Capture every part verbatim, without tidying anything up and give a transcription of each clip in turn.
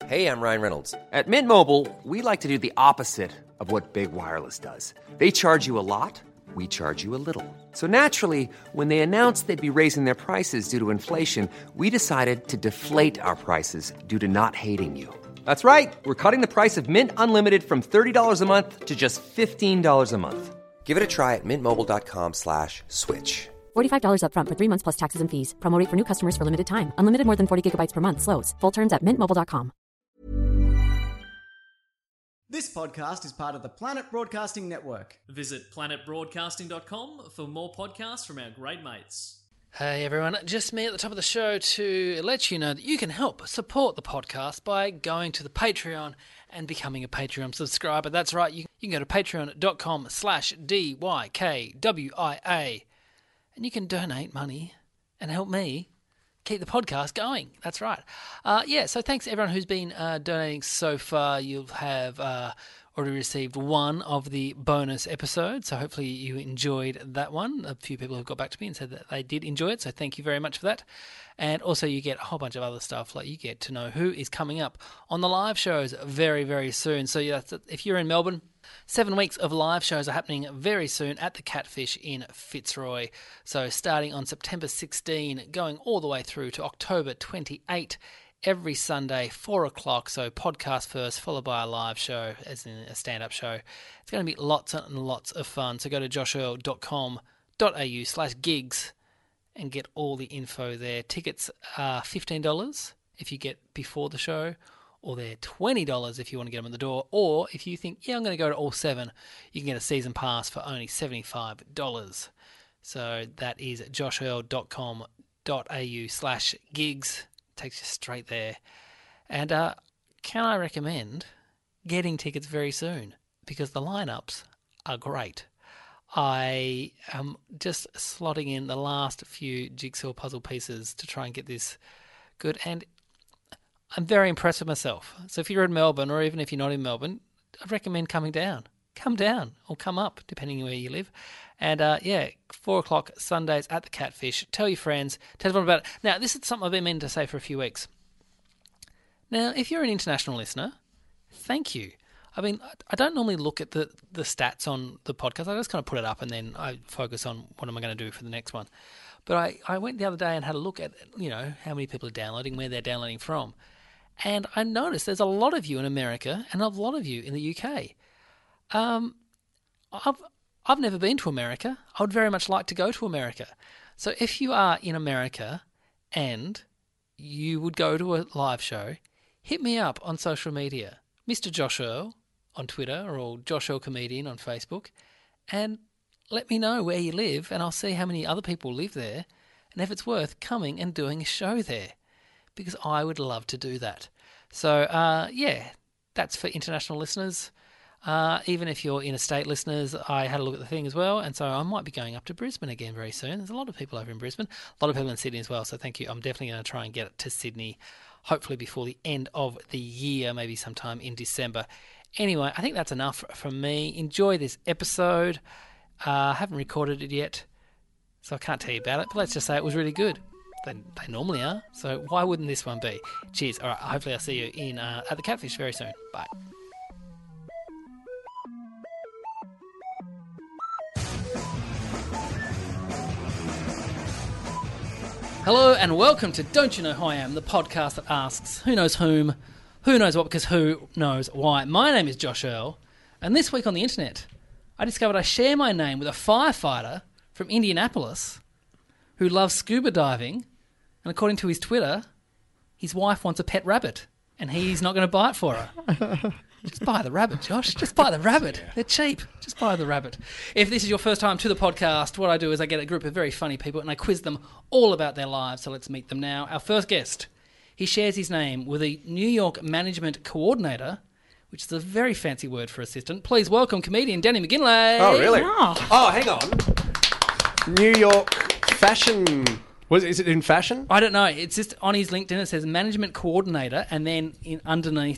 Hey, I'm Ryan Reynolds. At Mint Mobile, we like to do the opposite of what Big Wireless does. They charge you a lot, we charge you a little. So naturally, when they announced they'd be raising their prices due to inflation, we decided to deflate our prices due to not hating you. That's right. We're cutting the price of Mint Unlimited from thirty dollars a month to just fifteen dollars a month. Give it a try at mintmobile.com slash switch. forty-five dollars up front for three months plus taxes and fees. Promo rate for new customers for limited time. Unlimited more than forty gigabytes per month. Slows full terms at mint mobile dot com. This podcast is part of the Planet Broadcasting Network. Visit planet broadcasting dot com for more podcasts from our great mates. Hey everyone, just me at the top of the show to let you know that you can help support the podcast by going to the Patreon and becoming a Patreon subscriber. That's right, you can go to patreon.com slash D-Y-K-W-I-A and you can donate money and help me keep the podcast going. That's right. Uh, yeah, so thanks to everyone who's been uh, donating so far. You'll have uh, already received one of the bonus episodes, so hopefully you enjoyed that one. A few people have got back to me and said that they did enjoy it, so thank you very much for that. And also you get a whole bunch of other stuff, like you get to know who is coming up on the live shows very, very soon. So yeah, if you're in Melbourne, Seven weeks of live shows are happening very soon at the Catfish in Fitzroy. So starting on September sixteenth, going all the way through to October twenty-eighth, every Sunday, four o'clock. So podcast first, followed by a live show, as in a stand-up show. It's going to be lots and lots of fun. So go to joshearl.com.au slash gigs and get all the info there. Tickets are fifteen dollars if you get before the show, or they're twenty dollars if you want to get them in the door. Or if you think, yeah, I'm going to go to all seven, you can get a season pass for only seventy-five dollars. So that is joshearl.com.au slash gigs. Takes you straight there. And uh, can I recommend getting tickets very soon? Because the lineups are great. I am just slotting in the last few jigsaw puzzle pieces to try and get this good. And I'm very impressed with myself. So if you're in Melbourne, or even if you're not in Melbourne, I'd recommend coming down. Come down or come up, depending on where you live. And uh, yeah, four o'clock Sundays at the Catfish. Tell your friends. Tell everyone about it. Now, this is something I've been meaning to say for a few weeks. Now, if you're an international listener, thank you. I mean, I don't normally look at the, the stats on the podcast. I just kind of put it up and then I focus on what am I going to do for the next one. But I, I went the other day and had a look at, you know, how many people are downloading, where they're downloading from. And I noticed there's a lot of you in America and a lot of you in the U K. Um, I've I've never been to America. I would very much like to go to America. So if you are in America and you would go to a live show, hit me up on social media, Mister Josh Earl on Twitter or Josh Earl Comedian on Facebook, and let me know where you live, and I'll see how many other people live there, and if it's worth coming and doing a show there, because I would love to do that. So, uh, yeah, that's for international listeners. Uh, even if you're interstate listeners, I had a look at the thing as well, and so I might be going up to Brisbane again very soon. There's a lot of people over in Brisbane, a lot of people in Sydney as well, so thank you. I'm definitely going to try and get it to Sydney, hopefully before the end of the year, maybe sometime in December. Anyway, I think that's enough from me. Enjoy this episode. I uh, haven't recorded it yet, so I can't tell you about it, but let's just say it was really good. They, they normally are, so why wouldn't this one be? Cheers. All right, hopefully I'll see you in uh, at the Catfish very soon. Bye. Hello and welcome to Don't You Know Who I Am, the podcast that asks who knows whom, who knows what, because who knows why. My name is Josh Earl, and this week on the internet, I discovered I share my name with a firefighter from Indianapolis who loves scuba diving, and according to his Twitter, his wife wants a pet rabbit, and he's not going to buy it for her. Just buy the rabbit, Josh. Just buy the rabbit. They're cheap. Just buy the rabbit. If this is your first time to the podcast, what I do is I get a group of very funny people and I quiz them all about their lives. So let's meet them now. Our first guest, he shares his name with a New York management coordinator, which is a very fancy word for assistant. Please welcome comedian Danny McGinlay. Oh, really? Oh, oh hang on. New York fashion... Was is it in fashion? I don't know. It's just on his LinkedIn. It says management coordinator, and then in underneath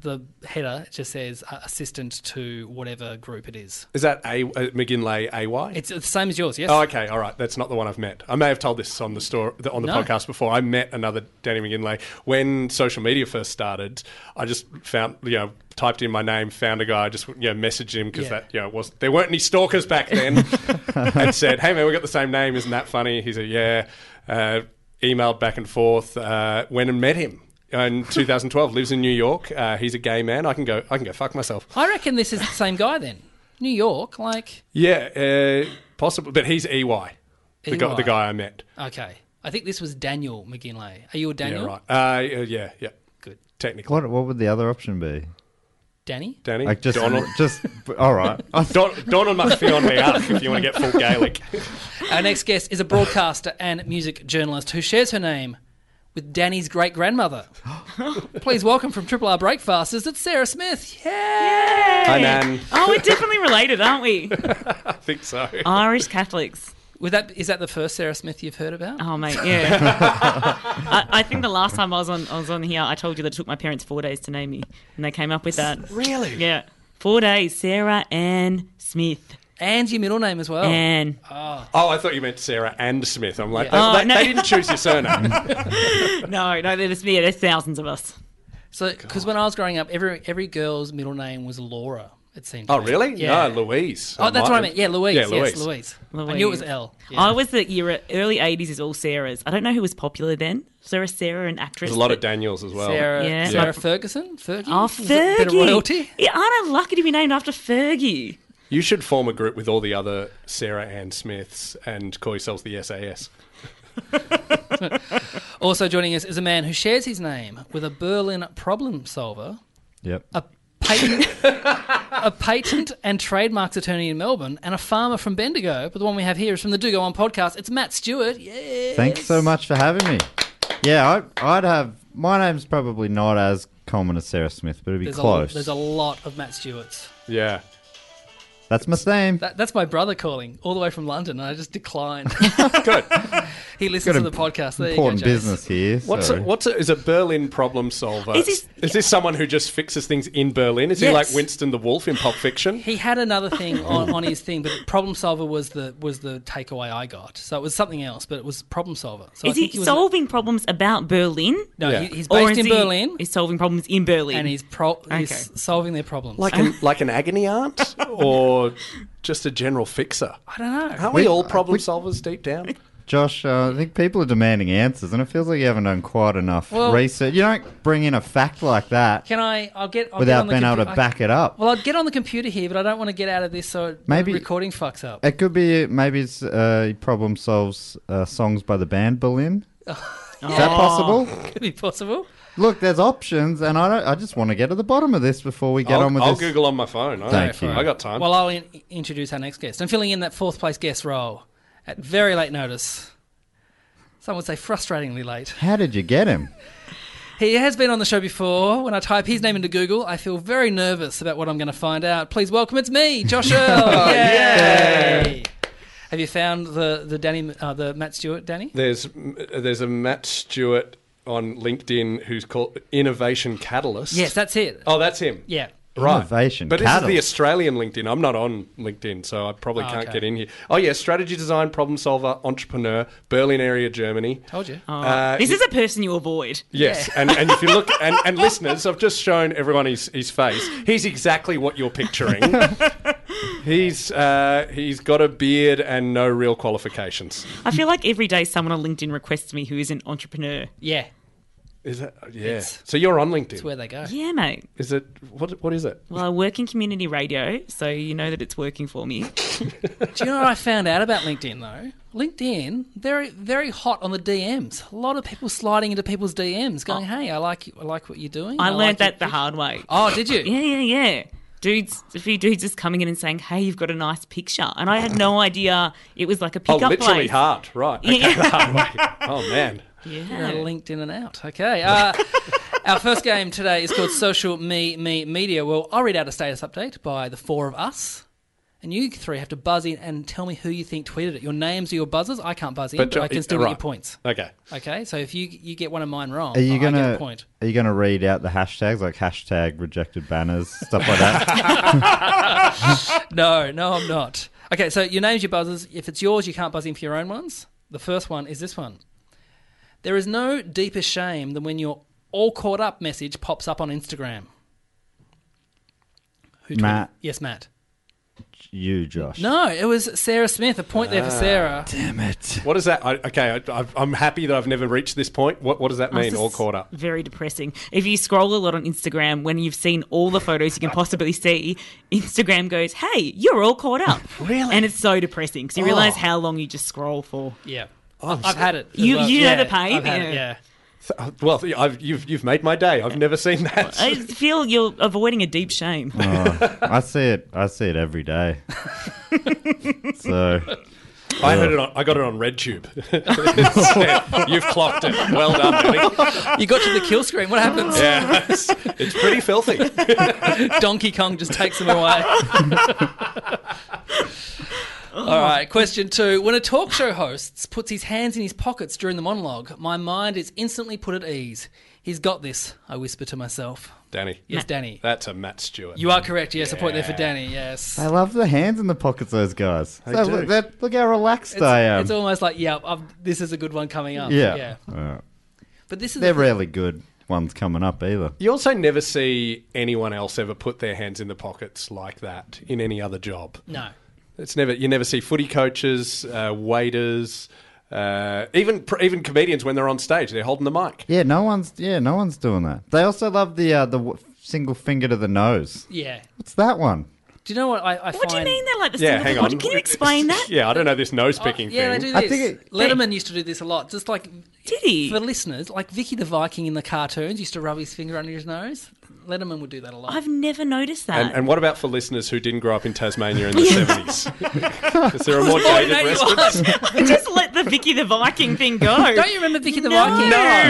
the header just says uh, assistant to whatever group it is. Is that A, uh, McGinlay A Y? It's the same as yours, yes? Oh, okay, all right. That's not the one I've met. I may have told this on the store on the No. podcast before. I met another Danny McGinlay when social media first started. I just found, you know, typed in my name, found a guy, just you know, messaged him because Yeah. that you know was there weren't any stalkers back then, and said, "Hey man, we got the same name. Isn't that funny?" He said, "Yeah." Uh, emailed back and forth. Uh, went and met him. In two thousand twelve, lives in New York. Uh, he's a gay man. I can go. I can go fuck myself. I reckon this is the same guy then. New York, like... Yeah, uh, possible. But he's E Y, the guy, E Y. the guy I met. Okay. I think this was Daniel McGinlay. Are you a Daniel? Yeah, right. Uh, yeah, yeah. Good. Technically, What what would the other option be? Danny? Danny. Like just Donald. just all right. Don, Donald McPhee me up if you want to get full Gaelic. Our next guest is a broadcaster and music journalist who shares her name with Danny's great-grandmother. Please welcome from Triple R Breakfasters, it's Sarah Smith. Yay! Hi, Nan. Oh, we're definitely related, aren't we? I think so. Irish Catholics. With that, is that the first Sarah Smith you've heard about? Oh, mate, yeah. I, I think the last time I was on I was on here, I told you that it took my parents four days to name me, and they came up with that. Really? Yeah, four days. Sarah Ann Smith. And your middle name as well. Ann. Oh, I thought you meant Sarah and Smith. I'm like, Yeah. they, Oh, they, no. they didn't choose your surname. No, no, there's yeah, there's thousands of us. So, because when I was growing up, every every girl's middle name was Laura, it seemed. Oh, to me. really? Yeah. No, Louise. Oh, that's might- what I meant. Yeah, Louise. Yeah, Yes, Louise. Louise. I Louise. knew it was L. Yeah. I was the era early eighties is all Sarahs. I don't know who was popular then. Was there a Sarah, an actress? There's a lot of that- Daniels as well. Sarah, Yeah. Sarah Yeah. Ferguson? Fergie? Oh, Was it a bit of Fergie. royalty? Yeah, aren't I lucky to be named after Fergie? You should form a group with all the other Sarah Ann Smiths and call yourselves the S A S. Also joining us is a man who shares his name with a Berlin problem solver, Yep. a patent, a patent and trademarks attorney in Melbourne, and a farmer from Bendigo. But the one we have here is from the Do Go On podcast. It's Matt Stewart. Yes. Thanks so much for having me. Yeah, I, I'd have my name's probably not as common as Sarah Smith, but it'd be There's close. a, there's a lot of Matt Stewarts. Yeah. That's my theme. That, that's my brother calling all the way from London, and I just declined. Good. He listens Got to the podcast. There Important you go, Jace. business here. What's so- a, what's a, is a Berlin problem solver? Is this- is this someone who just fixes things in Berlin? Is he Yes. like Winston the Wolf in Pulp Fiction? He had another thing on, on his thing, but problem solver was the was the takeaway I got. So it was something else, but it was problem solver. So I Is think he was solving problems about Berlin? No, Yeah. he, he's Or based is in he- Berlin, He's solving problems in Berlin. and he's pro- he's Okay. solving their problems. Like an like an agony aunt or just a general fixer? I don't know. Aren't we We- all problem we- solvers deep down? Josh, uh, I think people are demanding answers, and it feels like you haven't done quite enough Well- research. You don't bring in a fact like that Can I? I'll get I'll get without on the being able compu- to I- back it up. Well, I'll get on the computer here, but I don't want to get out of this so Maybe- the recording fucks up. It could be maybe it's uh, he problem solves uh, songs by the band Berlin. Is that possible? Could be possible. Look, there's options, and I don't, I just want to get to the bottom of this before we get I'll, on with I'll this. Google on my phone. I, Thank you. I got time. Well, I'll in- introduce our next guest. I'm filling in that fourth place guest role at very late notice. Some would say frustratingly late. How did you get him? He has been on the show before. When I type his name into Google, I feel very nervous about what I'm going to find out. Please welcome, it's me, Josh Earl. Yay! Have you found the the Danny, uh, the Matt Stewart, Danny? There's there's a Matt Stewart on LinkedIn who's called Innovation Catalyst. Yes, that's it. Oh, that's him. Yeah. Right. Innovation But this is the Catalyst. Australian LinkedIn. I'm not on LinkedIn, so I probably Oh, can't okay. get in here. Oh, yeah, strategy design, problem solver, entrepreneur, Berlin area, Germany. Told you. Uh, this is a person you avoid. Yes, and, and if you look, and, and listeners, I've just shown everyone his, his face. He's exactly what you're picturing. he's uh, he's got a beard and no real qualifications. I feel like every day someone on LinkedIn requests me who is an entrepreneur. Yeah, Is that yeah? It's- so you're on LinkedIn. that's where they go. Yeah, mate. Is it what? What is it? Well, I work in community radio, so you know that it's working for me. Do you know what I found out about LinkedIn, though? LinkedIn, very, very hot on the D Ms. A lot of people sliding into people's D Ms going, hey, I like you, I like what you're doing. I like learned your that the pic-" hard way. Oh, did you? Yeah, yeah, yeah. Dudes, a few dudes just coming in and saying, hey, you've got a nice picture. And I had no idea it was like a Oh, pickup literally place. hard, right? Okay, Yeah. the hard way. Oh man. You're Yeah. LinkedIn and out. Okay. Uh, our first game today is called Social Me Me Media. Well, I'll read out a status update by the four of us, And you three have to buzz in and tell me who you think tweeted it. Your names are your buzzers. I can't buzz in, but, But, I can still right. get your points. Okay. Okay, so if you you get one of mine wrong, Are you I gonna get a point. Are you gonna read out the hashtags like hashtag rejected banners, stuff like that? No, no, I'm not. Okay, so your name's your buzzers. If it's yours, you can't buzz in for your own ones. The first one is this one. There is no deeper shame than when your all caught up message pops up on Instagram. Who tweeted? Matt. Yes, Matt. You, Josh. No, it was Sarah Smith. A point there for Sarah. Damn it. What is that? I, okay, I, I've- I'm happy that I've never reached this point. What, what does that mean, This all is caught up? Very depressing. If you scroll a lot on Instagram, when you've seen all the photos you can possibly see, Instagram goes, "Hey, you're all caught up." Really? And it's so depressing because you Oh. realise how long you just scroll for. Yeah. Oh, I've had it. as You- well. you know Yeah, the pain? I've had it, Yeah. yeah. Well, I've, you've, you've made my day. I've never seen that. I feel you're avoiding a deep shame. Oh, I see it. I see it every day. So I heard it on, I got it on RedTube. You've clocked it. Well done, buddy. You got to the kill screen. What happens? Yeah, it's, it's pretty filthy. Donkey Kong just takes them away. All right, question two. When a talk show host puts his hands in his pockets during the monologue, my mind is instantly put at ease. He's got this, I whisper to myself. Danny. Yes, Danny. That's a Matt Stewart. You are correct. Yes, a point there for Danny. Yes. I love the hands in the pockets, those guys. They So do. Look, that- look how relaxed It's, I am. it's almost like, yeah, I've, this is a good one coming up. yeah. yeah. Uh, But this is they're the- rarely good ones coming up either. You also never see anyone else ever put their hands in the pockets like that in any other job. No. It's never. You never see footy coaches, uh, waiters, uh, even even comedians when they're on stage. They're holding the mic. Yeah, no one's. Yeah, no one's doing that. They also love the uh, the w- single finger to the nose. Yeah. What's that one? Do you know what I, I What find? do you mean they're like the Yeah, single hang body? on. Can you explain that? Yeah, I don't know this nose picking Yeah, they thing. do I this. think it- Letterman used to do this a lot. Just like Did he? for listeners, like Vicky the Viking in the cartoons used to rub his finger under his nose. Letterman would do that a lot. I've never noticed that. And, and what about for listeners who didn't grow up in Tasmania in the seventies? Is there a more dated no, you reference? Just let the Vicky the Viking thing go. Don't you remember Vicky the no. Viking?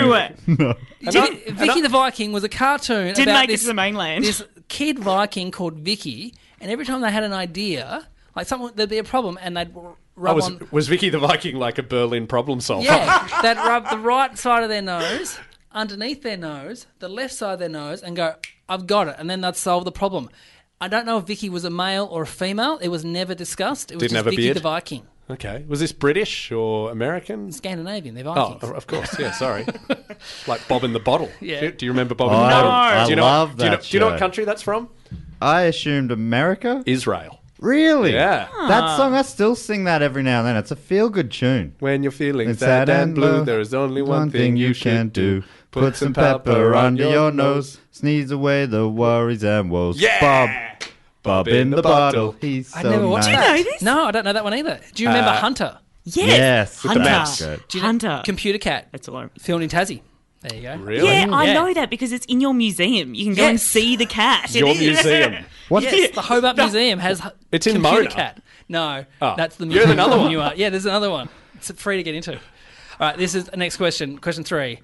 No. Did, Vicky the Viking was a cartoon Didn't about make it this, to the mainland. this kid Viking called Vicky, and every time they had an idea, like someone there'd be a problem, and they'd r- Oh, rub was, on. was Vicky the Viking like a Berlin problem solver? Yeah, they'd rub the right side of their nose, underneath their nose, the left side of their nose, and go, "I've got it," and then they'd solve the problem. I don't know if Vicky was a male or a female. It was never discussed. It was Didn't just have a Vicky beard? the Viking. Okay. Was this British or American? Scandinavian, they're Oh, Vikings. of course. Yeah, sorry. Like Bob in the Bottle. Yeah. Do, do you remember Bob Oh, in the I- Bottle? I do you know, love do you know, that do you know what show. country that's from? I assumed America. Israel. Really? Yeah. That song, I still sing that every now and then. It's a feel-good tune. When you're feeling It's sad sad and and blue, low. there is only one, thing you can do. Put some pepper under your nose. Sneeze away the worries and woes. Yeah! Bob. Bob in the bottle. He's so I never watched nice. that. know this? No, I don't know that one either. Do you remember Uh, Hunter? Yes. Yes. Hunter. mouse. Good. Do you know- Hunter. Computer Cat. That's all. I- Filmed in Tassie. There you go. Really? Yeah, I Yeah. know that because it's in your museum. You can go and Yes. see the cat. Your museum. What? Yes, the Hobart Museum has hu- It's in Computer Mona. Cat. No, Oh. that's the You're museum. in another one. You are. Yeah, there's another one. It's free to get into. All right, this is the next question. Question three.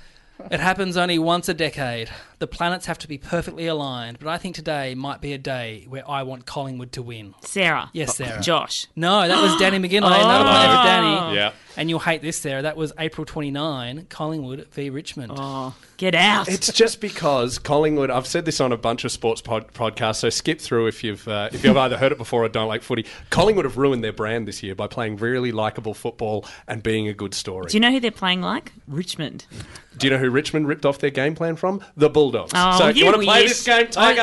It happens only once a decade. The planets have to be perfectly aligned, but I think today might be a day where I want Collingwood to win. Sarah. Yes, Sarah. Josh. No, that was Danny McGinley. Another point there for Danny. Yeah. And you'll hate this, Sarah. That was April twenty-ninth, Collingwood v Richmond. Oh, get out. It's just because Collingwood. I've said this on a bunch of sports pod, podcasts, so skip through if you've uh, if you've either heard it before or don't like footy. Collingwood have ruined their brand this year by playing really likeable football and being a good story. Do you know who they're playing like? Richmond. Do you know who Richmond ripped off their game plan from? The Bulldogs. Oh, so, you you want to play wish. this game, Tiger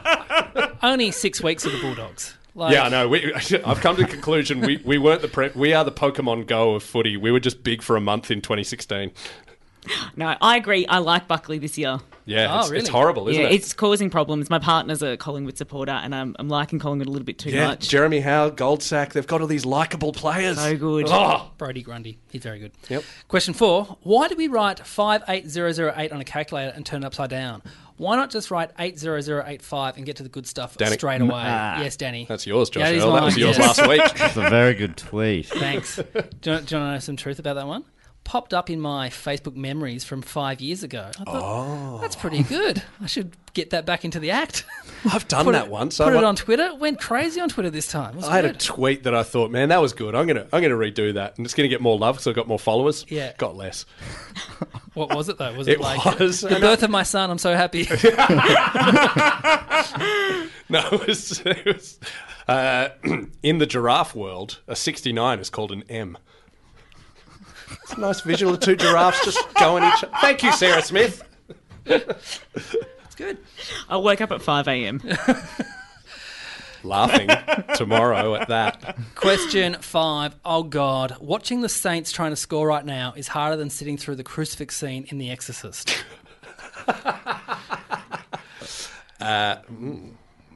Hunt? Only six weeks of the Bulldogs. Like, Yeah, I know. We, I've come to the conclusion we, we weren't the pre- we are the Pokemon Go of footy. We were just big for a month in twenty sixteen. No, I agree. I like Buckley this year. Yeah, Oh, it's, really? it's horrible, isn't yeah, it? it's causing problems. My partner's a Collingwood supporter, and I'm, I'm liking Collingwood a little bit too yeah, much. Jeremy Howe, Goldsack, they've got all these likeable players. So good. Oh, Brody Grundy. He's very good. Yep. Question four. Why do we write five eight zero zero eight on a calculator and turn it upside down? Why not just write eight zero zero eight five and get to the good stuff Danny. straight away? Ah. Yes, Danny. that's yours, Josh. Yeah, it is Earl. That was mine, yours yes. last week. It's a very good tweet. Thanks. do, you, do you want to know some truth about that one? popped up in my Facebook memories from five years ago. I thought, oh. that's pretty good. I should get that back into the act. I've done put that it, once. Put I it on Twitter. Went crazy on Twitter this time. It was I had good. a tweet that I thought, man, that was good. I'm gonna, I'm gonna redo that, and it's gonna get more love because I've got more followers. Yeah, got less. What was it though? Was it, it like was, the birth of my son? I'm so happy. No, it was, it was uh, in the giraffe world, a sixty-nine is called an M. It's a nice visual of two giraffes just going each other. Thank you, Sarah Smith. It's good. I woke up at five a.m. Laughing tomorrow at that. Question five. Oh, God. Watching the Saints trying to score right now is harder than sitting through the crucifix scene in The Exorcist. uh, mm.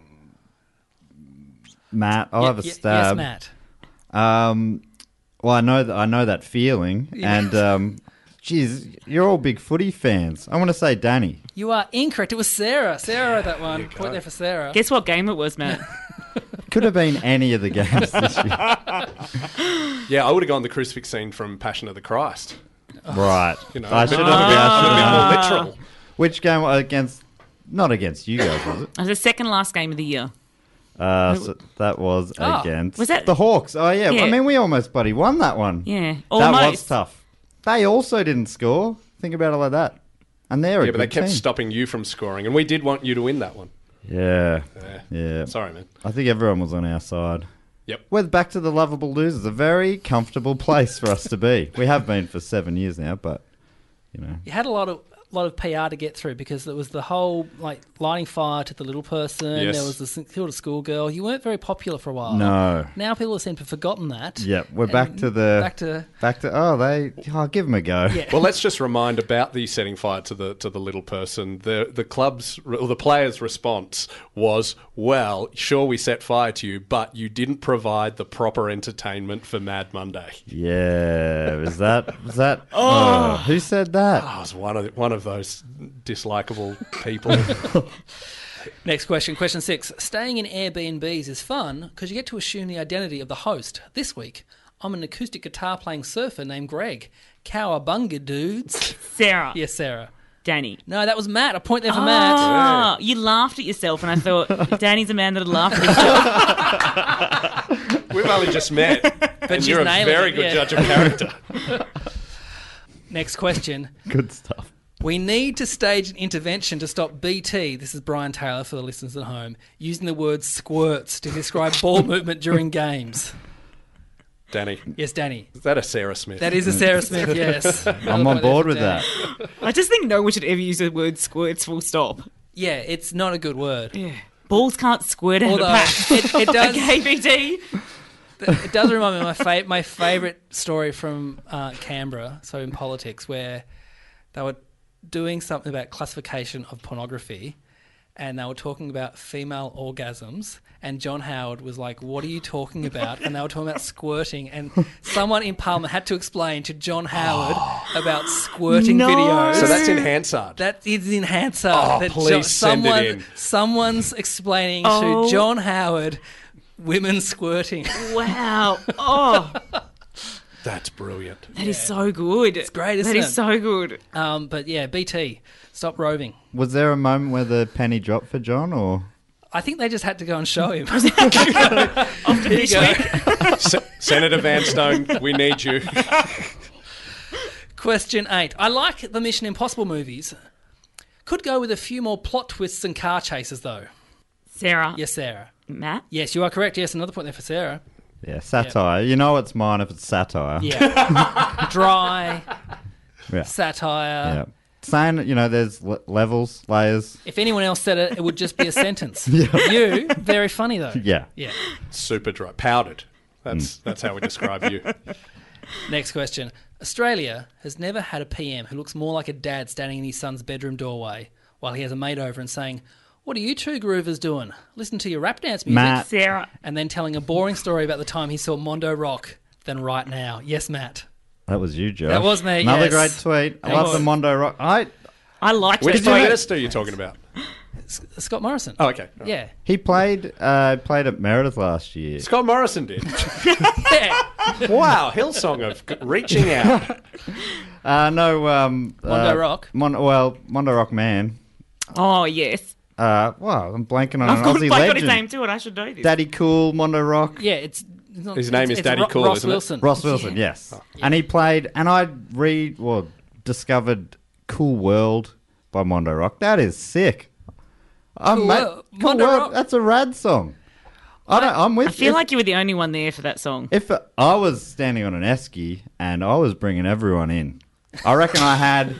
Matt, I'll Y- have a y- stab. Yes, Matt. Um, well, I know that I know that feeling, Yeah. and um, geez, you're all big footy fans. I want to say Danny. You are incorrect. It was Sarah. Sarah wrote that one. Point there for Sarah. Guess what game it was, Matt? Could have been any of the games this year. Yeah, I would have gone the crucifix scene from Passion of the Christ. Right. You know, I a bit, should a bit, have. a I should bit have. more literal. Which game against? Not against you guys, was it? It was the second last game of the year. Uh, so that was Oh, against was that- the Hawks. Oh yeah. Yeah. I mean, we almost bloody won that one. Yeah, That almost. was tough. They also didn't score. Think about it like that. And they're a Yeah, but they good kept team. stopping you from scoring, and we did want you to win that one. Yeah. Yeah. Yeah. Sorry, man. I think everyone was on our side. Yep. We're back to the lovable losers. A very comfortable place for us to be. We have been for seven years now, but you know. You had a lot of lot of P R to get through because there was the whole like lighting fire to the little person. Yes. There was the Hilda schoolgirl. You weren't very popular for a while. No. Now people seem to have forgotten that. Yeah, we're back And to the back to back to oh they oh give them a go. yeah. Well, let's just remind about the setting fire to the to the little person. The the club's or the players' response was, "Well, sure, we set fire to you, but you didn't provide the proper entertainment for Mad Monday." Yeah, is that was that? Oh, who said that? I was one of one of those dislikable people. Next question, question six. Staying in Airbnbs is fun because you get to assume the identity of the host. This week, I'm an acoustic guitar playing surfer named Greg. Cowabunga, dudes. Sarah. Yes, Sarah. Danny. No, that was Matt. A point there for Oh, Matt. you laughed at yourself, and I thought, Danny's a man that'd laugh at himself. We've only just met, and she's you're a nailing very it, good yeah. judge of character. Next question. Good stuff. We need to stage an intervention to stop B T, this is Brian Taylor for the listeners at home, using the word squirts to describe ball movement during games. Danny, Yes, Danny. is that a Sarah Smith? That is a Sarah Smith, yes. I'm on board with that. I just think no one should ever use the word squirts full stop. Yeah, it's not a good word. Yeah. Balls can't squirt out of Although a pack. it, it does, Okay, B T. it does remind me of my fa- my favourite story from uh, Canberra, so in politics, where they were doing something about classification of pornography, and they were talking about female orgasms, and John Howard was like, "What are you talking about?" And they were talking about squirting, and someone in Parliament had to explain to John Howard about squirting No. videos. So that's in Hansard. That is in Hansard. Oh, that please send it someone, in. Someone's explaining Oh. to John Howard women squirting. Wow. Oh, That's brilliant. that is so good. It's great, isn't That it? is so good. Um, but yeah, B T, stop roving. Was there a moment where the penny dropped for John, or I think they just had to go and show him. After Here you this go. week. Se- Senator Vanstone, we need you. Question eight. I like the Mission Impossible movies. Could go with a few more plot twists and car chases, though. Sarah. Yes, Sarah. Matt. Yes, you are correct. Yes, another point there for Sarah. yeah, satire? You know it's mine if it's satire. Yeah. Dry, yeah. satire. yeah. Saying you know there's le- levels, layers. If anyone else said it, it would just be a sentence. You, very funny, though. Yeah. Yeah. Super dry. Powdered. That's that's how we describe you. Next question. Australia has never had a P M who looks more like a dad standing in his son's bedroom doorway while he has a maid over and saying, "What are you two groovers doing? Listen to your rap dance music." Matt. Sarah. And then telling a boring story about the time he saw Mondo Rock than right now. Yes, Matt. That was you, Joe. That was me, Another yes. great tweet. I That love was- the Mondo Rock. I I liked Which that Prime tweet. Minister are you talking about? S- Scott Morrison. Oh, okay. All right. Yeah. he played uh, played at Meredith last year. Scott Morrison did. Yeah. Wow, Hillsong of g- reaching out. Uh, no, um... Mondo uh, Rock? Mon- well, Mondo Rock Man. Oh, yes. Uh, well, I'm blanking on I've an got, Aussie I got legend. his name too, and I should know this. Daddy Cool, Mondo Rock. Yeah, it's... it's not, His name it's, is it's Daddy Ro- Cool, Ross isn't it? Wilson. Ross Wilson, yes. And he played... And I re... Well, discovered Cool World by Mondo Rock. That is sick. I'm Cool ma- World. Cool Mondo World. Rock. That's a rad song. I don't, I'm with I feel if, like you were the only one there for that song. if I was standing on an esky and I was bringing everyone in, I reckon I had.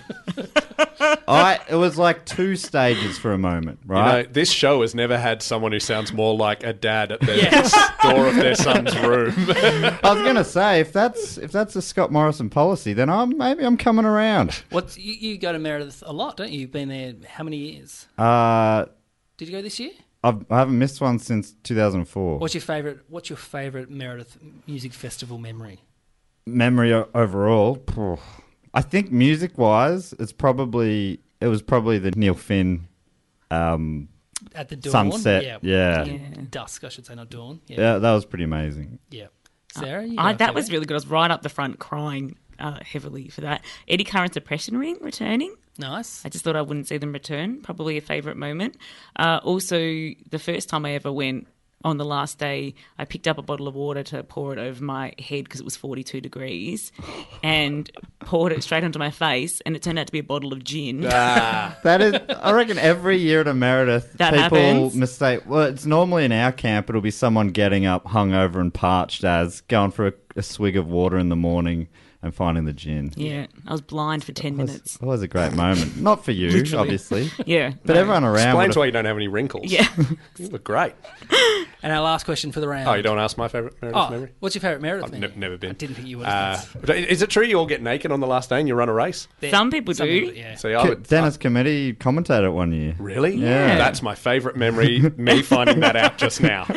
I it was like two stages for a moment, You right? know, this show has never had someone who sounds more like a dad at the door of their son's room. I was gonna say if that's if that's a Scott Morrison policy, then I'm maybe I'm coming around. What's you, you go to Meredith a lot, don't you? You've been there how many years? Uh, Did you go this year? I've, I haven't missed one since two thousand four. What's your favourite What's your favourite Meredith Music Festival memory? Memory o- overall, phew. I think music-wise, it's probably it was probably the Neil Finn um, At the dawn? sunset. Yeah. Yeah. Yeah. Dusk, I should say, not dawn. Yeah. Yeah, that was pretty amazing. Yeah. Sarah, you I, got a that was favourite? really good. I was right up the front crying uh, heavily for that. Eddie Curran's Depression Ring returning. Nice. I just thought I wouldn't see them return. Probably a favourite moment. Uh, also, the first time I ever went on the last day, I picked up a bottle of water to pour it over my head because it was forty-two degrees and poured it straight onto my face, and it turned out to be a bottle of gin. That is, I reckon every year at a Meredith, That people happens. mistake. Well, it's normally in our camp, it'll be someone getting up hungover and parched as going for a, a swig of water in the morning and finding the gin. Yeah, I was blind for ten It was, minutes. it was a great moment. Not for you, Literally. obviously, Yeah. but no. everyone around. Explains would've- why you don't have any wrinkles. Yeah. You look great. And our last question for the round. Oh, you don't ask my favourite Meredith Oh, memory? what's your favourite Meredith I've memory? ne- never been. I didn't think you would Uh, have. but is it true you all get naked on the last day and you run a race? Some people do. Yeah. See, I K- would. Dennis Committee commentated it one year. Really? Yeah. That's my favourite memory, me finding that out just now.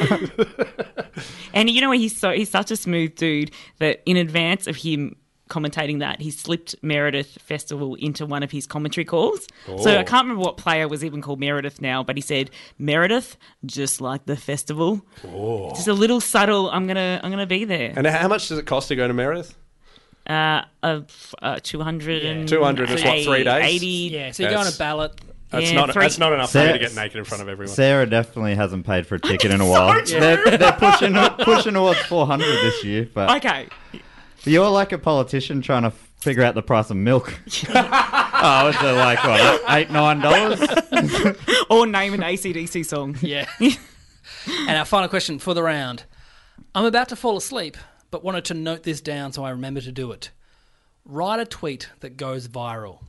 And you know what? He's so he's such a smooth dude that in advance of him commentating that, he slipped Meredith Festival into one of his commentary calls. So Oh. I can't remember what player was even called Meredith now, but he said Meredith, just like the festival. Oh. Just a little subtle. I'm gonna I'm gonna be there. And how much does it cost to go to Meredith? Uh, of uh, two hundred and two hundred is what, three days? eighty. Yeah, so you go on a That's- ballot. That's Yeah, not three- that's not enough for me to Sarah- get naked in front of everyone. Sarah definitely hasn't paid for a ticket in a while. They're, they're pushing pushing towards four hundred this year, but Okay. you're like a politician trying to figure out the price of milk. Oh, it's uh, like what, eight nine dollars? Or name an A C D C song. Yeah. And our final question for the round. I'm about to fall asleep, but wanted to note this down so I remember to do it. Write a tweet that goes viral.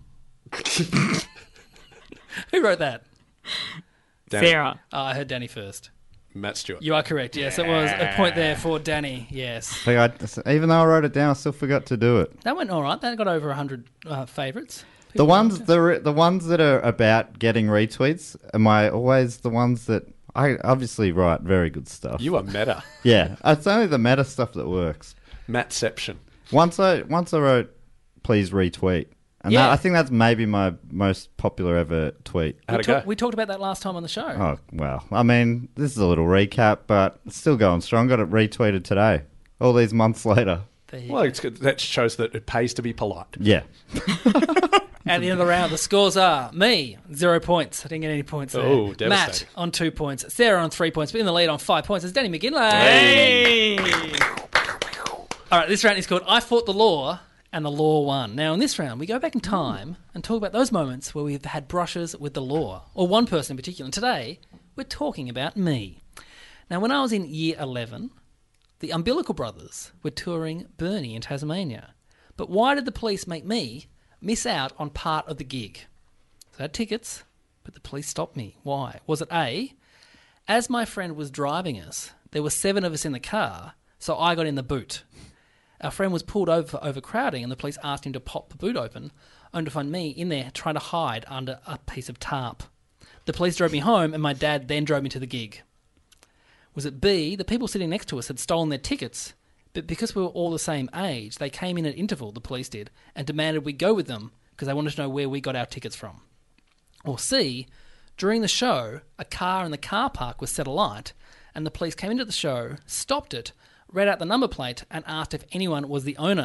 Who wrote that? Danny. Sarah. Oh, I heard Danny first. Matt Stewart. You are correct. Yes, it was a point there for Danny. Yes. Like I, even though I wrote it down, I still forgot to do it. That went all right. That got over one hundred uh, favourites. The People ones liked it. the re- the ones that are about getting retweets, am I always the ones that I obviously write very good stuff. You are meta. Yeah, it's only the meta stuff that works. Mattception. Once I once I wrote, please retweet, and Yeah. that, I think that's maybe my most popular ever tweet. we, How'd it talk- go? we talked about that last time on the show. Oh well, I mean this is a little recap, but it's still going strong. Got it retweeted today. All these months later. There you Well, go. it's good. That shows that it pays to be polite. Yeah. At the end of the round, the scores are me, zero points. I didn't get any points there. Oh, Matt devastating. on two points. Sarah on three points. But in the lead on five points is Danny McGinley. Hey. All right, this round is called I Fought the Law and the Law Won. Now, in this round, we go back in time and talk about those moments where we've had brushes with the law, or one person in particular. And today, we're talking about me. Now, when I was in year eleven, the Umbilical Brothers were touring Burnie in Tasmania. But why did the police make me miss out on part of the gig? So I had tickets, but the police stopped me. Why? Was it A, as my friend was driving us, there were seven of us in the car, so I got in the boot. Our friend was pulled over for overcrowding and the police asked him to pop the boot open, only to find me in there trying to hide under a piece of tarp. The police drove me home and my dad then drove me to the gig. Was it B, the people sitting next to us had stolen their tickets, but because we were all the same age, they came in at interval, the police did, and demanded we go with them because they wanted to know where we got our tickets from. Or C, during the show, a car in the car park was set alight, and the police came into the show, stopped it, read out the number plate, and asked if anyone was the owner.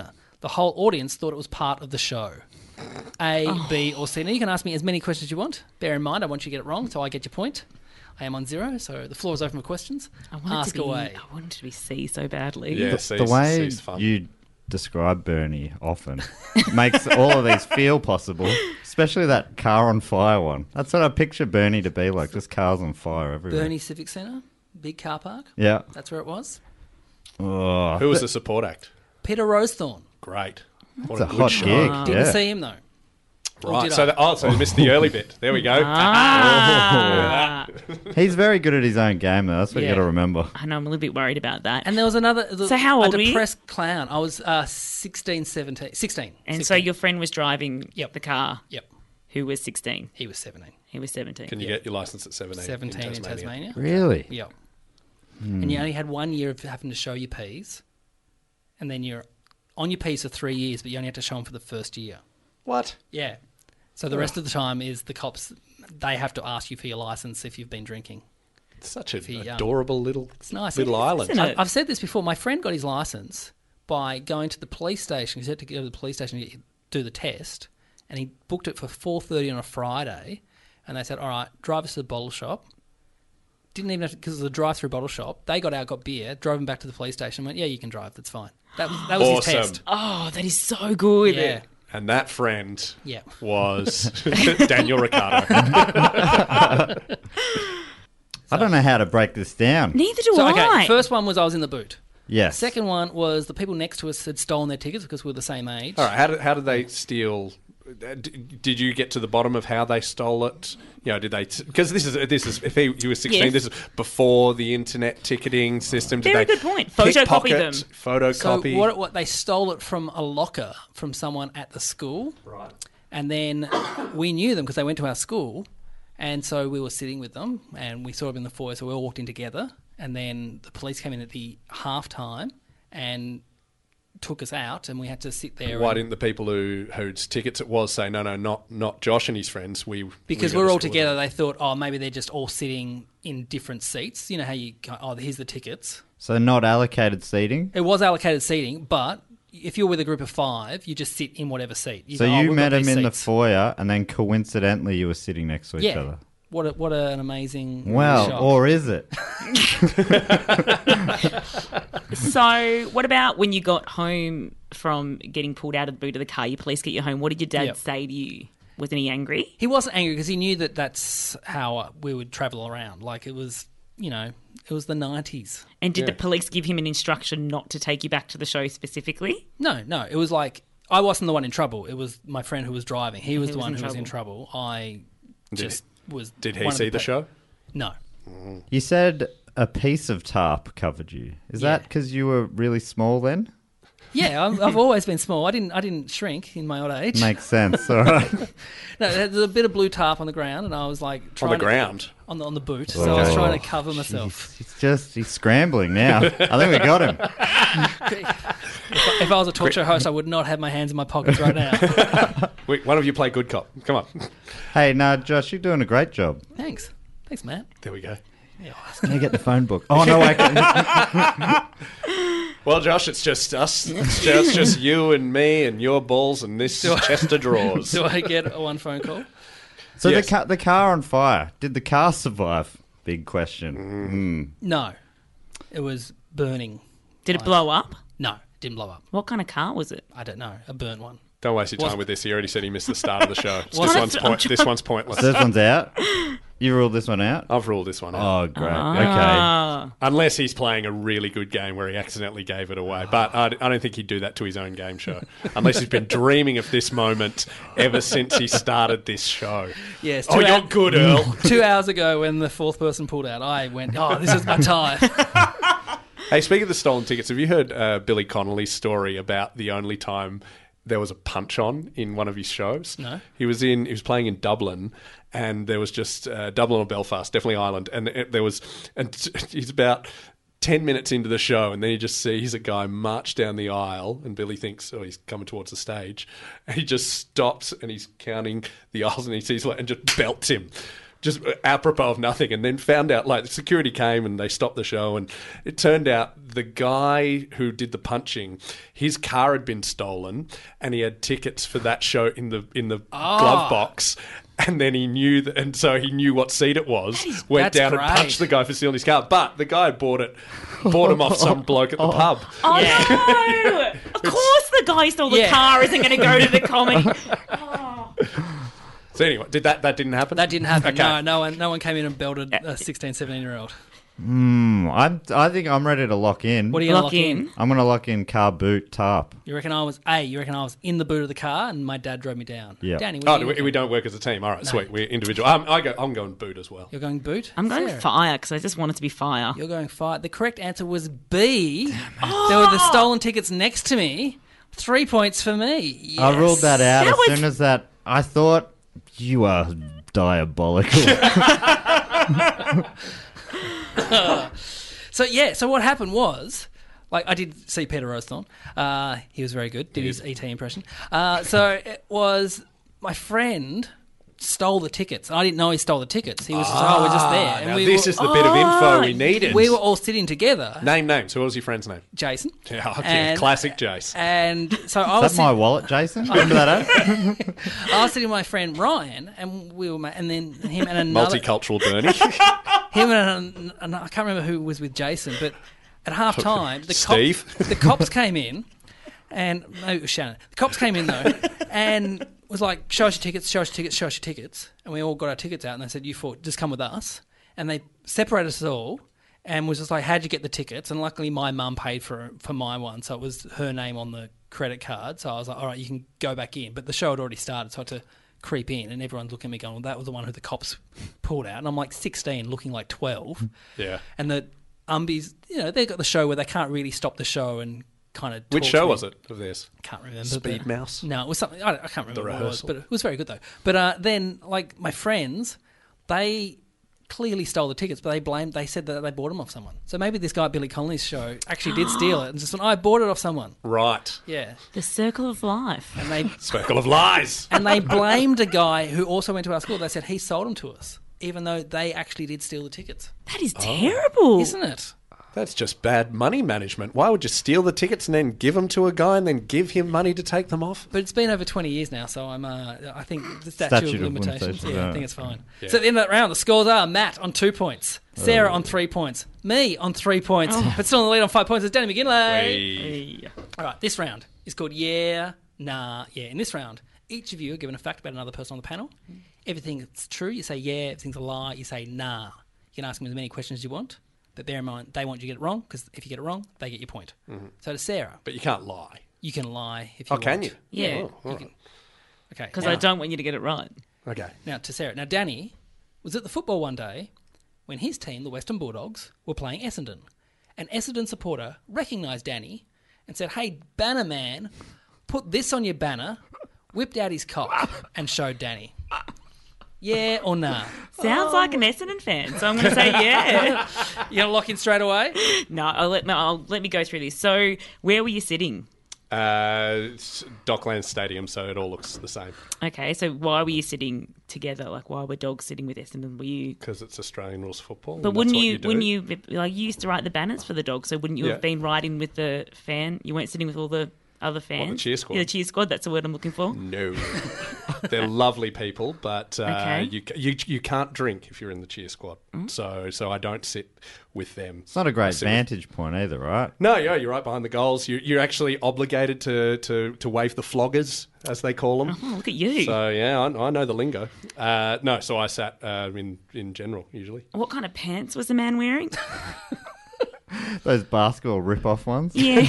the whole audience thought it was part of the show. A, Oh. B, or C. Now, you can ask me as many questions as you want. Bear in mind, I want you to get it wrong, so I get your point. I am on zero, so the floor is open for questions. I want Ask it to be, away. I want it to be C so badly. Yeah, The, C's, the way C's fun. you describe Bernie often makes all of these feel possible, especially that car on fire one. That's what I picture Bernie to be like, just cars on fire everywhere. Burnie Civic Centre, big car park. Yeah. That's where it was. Oh, Who was the support act? Peter Rosethorn. Great. What it's a good hot show. gig. Didn't yeah. see him, though. Or Right. did So, I? that, oh, so you missed the early bit. There we go. Ah. He's very good at his own game, though. That's what Yeah. you got to remember. I know, I'm a little bit worried about that. And there was another... So how old a were you? depressed clown. I was uh, sixteen, seventeen. sixteen. And sixteen. so your friend was driving Yep. the car, Yep. who was sixteen. He was seventeen. He was seventeen. Can you get your license at seventeen? seventeen in in Tasmania? Tasmania. Really? Yep. And you only had one year of having to show your Ps. And then you're on your Ps for three years, but you only had to show them for the first year. What? Yeah. So the rest of the time is the cops, they have to ask you for your license if you've been drinking. It's such an he, um, adorable little, It's nice. little It is, island. isn't it? I've, I've said this before. My friend got his license by going to the police station. He had to go to the police station to get, do the test, and he booked it for four thirty on a Friday. And they said, "All right, drive us to the bottle shop." Didn't even have to, because it was a drive-through bottle shop. They got out, got beer, drove him back to the police station. And went, "Yeah, you can drive. That's fine." That was that was Awesome. his test. Oh, that is so good. Yeah, And that friend yeah. was Daniel Ricciardo. I don't know how to break this down. Neither do So I. okay, first one was I was in the boot. Yes. Second one was the people next to us had stolen their tickets because we were the same age. All right, how did, how did they steal? uh, d- Did you get to the bottom of how they stole it? You know, did they? Because this is this is if he, he was sixteen, Yes. this is before the internet ticketing system. Did Very they good point. Photocopy pickpocket, them. Photocopy. So what, what they stole it from a locker from someone at the school, Right. and then we knew them because they went to our school, and so we were sitting with them, and we saw them in the foyer, so we all walked in together, and then the police came in at the half time and took us out, and we had to sit there. Why and- didn't the people who whose tickets it was say no, no, not not Josh and his friends? We Because we we got we're to all score together, them. they thought, oh, maybe they're just all sitting in different seats. You know how you go, oh, here's the tickets. So not allocated seating. It was allocated seating, but if you're with a group of five, you just sit in whatever seat. So go, oh, you we've met got him these in the seats. foyer, and then coincidentally you were sitting next to each Yeah. other. What a, what a, an amazing Well, shock. or is it? So, what about when you got home from getting pulled out of the boot of the car? Your police get you home. What did your dad Yep. say to you? Wasn't he angry? He wasn't angry because he knew that that's how uh, we would travel around. Like it was, you know, it was the nineties. And did the police give him an instruction not to take you back to the show specifically? No, no, it was like I wasn't the one in trouble. It was my friend who was driving. He was He the was one in who was in trouble. I just was. Did he one of see the pa- show? No. You said a piece of tarp covered you. Is Yeah. that because you were really small then? Yeah, I'm, I've always been small. I didn't. I didn't shrink in my old age. Makes sense. All right. No, there's a bit of blue tarp on the ground, and I was like On trying the to- ground. on the on the boot. So I was Oh. trying to cover myself. He's just, he's scrambling now. I think we got him. If I, if I was a talk show host, I would not have my hands in my pockets right now. Wait, one of you play good cop. Come on. Hey, no, Josh, you're doing a great job. Thanks, thanks, Matt. There we go. Can I get the phone book? Oh, no, I can. Well, Josh, it's just us. It's just, just you and me and your balls and this chest of drawers. Do I get a one phone call? So Yes. the, car, the car on fire. Did the car survive? Big question. No, it was burning. Did it blow up? No, it didn't blow up. What kind of car was it? I don't know, a burnt one. Don't waste your time Was- with this. He already said he missed the start of the show. This Was- one's, point, this one's pointless. So this one's out? You ruled this one out? I've ruled this one out. Oh, great. Okay. Ah. Unless he's playing a really good game where he accidentally gave it away. But I, I don't think he'd do that to his own game show. Unless he's been dreaming of this moment ever since he started this show. Yes. Oh, two you're hou- good, Earl. Two hours ago, when the fourth person pulled out, I went, "Oh, this is my time." Hey, speaking of the stolen tickets, have you heard uh, Billy Connolly's story about the only time there was a punch on in one of his shows? No. He was in. He was playing in Dublin, and there was just uh, Dublin or Belfast, definitely Ireland, and it, there was. And he's about ten minutes into the show, and then he just sees a guy march down the aisle, and Billy thinks, oh, he's coming towards the stage, and he just stops and he's counting the aisles, and he sees and just belts him. just apropos of nothing, and then found out, like, security came and they stopped the show, and it turned out the guy who did the punching, his car had been stolen, and he had tickets for that show in the in the Oh. glove box. And then he knew that, and so he knew what seat it was. Went that's down great. and punched the guy for stealing his car. But the guy had bought it, bought him off some bloke at the pub. Oh no! Of course, the guy who stole the Yeah. car isn't going to go to the comedy. So anyway, did that that didn't happen? That didn't happen. Okay. No, no one, no one came in and belted a sixteen, seventeen year old. Hmm, I'm, I think I'm ready to lock in. What are you going to Lock lock in? in. I'm going to lock in car boot tarp. You reckon I was A? You reckon I was in the boot of the car and my dad drove me down? Yeah. Danny, what Oh, are you do we, reckon? we don't work as a team. All right, sweet. We're individual. Um, I go. I'm going boot as well. You're going boot. I'm going Sarah? fire because I just want it to be fire. You're going fire. The correct answer was B. There were the stolen tickets next to me. Three points for me. Yes. I ruled that out That as was- soon as that. I thought you are diabolical. So yeah, so what happened was, like, I did see Peter Roston. Uh, he was very good. Did his E T impression. Uh, so it was my friend stole the tickets. I didn't know he stole the tickets. He was just, oh, we're just there. And Now we this were, is the bit of info we needed. we were all sitting together. Name names. Who was your friend's name? Jason. Yeah, okay. And- Classic Jace. And so I was Is that my sitting, wallet, Jason? Remember that? Eh? I was sitting with my friend Ryan, and we were, ma- and then him and another, Multicultural Bernie. him and, and I can't remember who was with Jason, but at half time, the Steve? cops, the cops came in, and no, it was Shannon. The cops came in though, and was like, "Show us your tickets, show us your tickets, show us your tickets." And we all got our tickets out, and they said, "You four, just come with us." And they separated us all, and was just like, "How'd you get the tickets?" And luckily, my mum paid for for my one, so it was her name on the credit card. So I was like, "All right, you can go back in." But the show had already started, so I had to creep in, and everyone's looking at me going, "Well, that was the one who the cops pulled out." And I'm like sixteen, looking like twelve. Yeah. And the umbies, you know, they got the show where they can't really stop the show and kind of. Which show was it of theirs? Can't remember. Speed but- Mouse? No, it was something. I, don't- I can't remember what it was, rehearsal? but it was very good though. But uh, then, like my friends, they clearly stole the tickets, but they blamed. They said that they bought them off someone. So maybe this guy at Billy Connolly's show actually did steal it and just went, "I bought it off someone." Right. Yeah, The circle of life. and they Circle of lies. and they blamed a guy who also went to our school. They said he sold them to us, even though they actually did steal the tickets. That is terrible. Isn't it? That's just bad money management. Why would you steal the tickets and then give them to a guy and then give him money to take them off? But it's been over twenty years now, so I'm. Uh, I think the statute, Statute of of limitations. limitations, yeah, I yeah. think it's fine. So at the end of that round, the scores are Matt on two points, Sarah on three points, me on three points, but still in the lead on five points is Danny McGinley. Hey. All right, this round is called Yeah, Nah, Yeah. In this round, each of you are given a fact about another person on the panel. Everything that's true, you say yeah. Everything's a lie, you say nah. You can ask them as many questions as you want, but bear in mind they want you to get it wrong, because if you get it wrong, they get your point. So to Sarah, But you can't lie. you can lie if you Oh, can want. you? Yeah. Oh, all right. Okay. Because now- I don't want you to get it right. Okay. Now, to Sarah. Now, Danny was at the football one day when his team, the Western Bulldogs, were playing Essendon. An Essendon supporter recognised Danny and said, "Hey, banner man, put this on your banner," whipped out his cock and showed Danny. Yeah or nah? Sounds like an Essendon fan, so I'm going to say yeah. You going to lock in straight away? No, I'll let, no, I'll let me go through this. So, where were you sitting? Uh, it's Docklands Stadium, so it all looks the same Okay, so why were you sitting together? Like, why were dogs sitting with Essendon? Were you? because it's Australian rules football. But and wouldn't that's what you? you do. wouldn't you? Like, you used to write the banners for the dogs, so wouldn't you Yeah. have been riding with the fan? You weren't sitting with all the other fans. cheer squad? Yeah, the cheer squad. That's the word I'm looking for. No, they're lovely people, but uh, Okay. you, you you can't drink if you're in the cheer squad. Mm. So so I don't sit with them. It's not a I great sit with- vantage point either, right? No, yeah, you're right behind the goals. You, you're actually obligated to, to, to wave the floggers, as they call them. Oh, look at you. So yeah, I, I know the lingo. Uh, no, so I sat uh, in in general usually. What kind of pants was the man wearing? Those basketball rip-off ones. Yeah.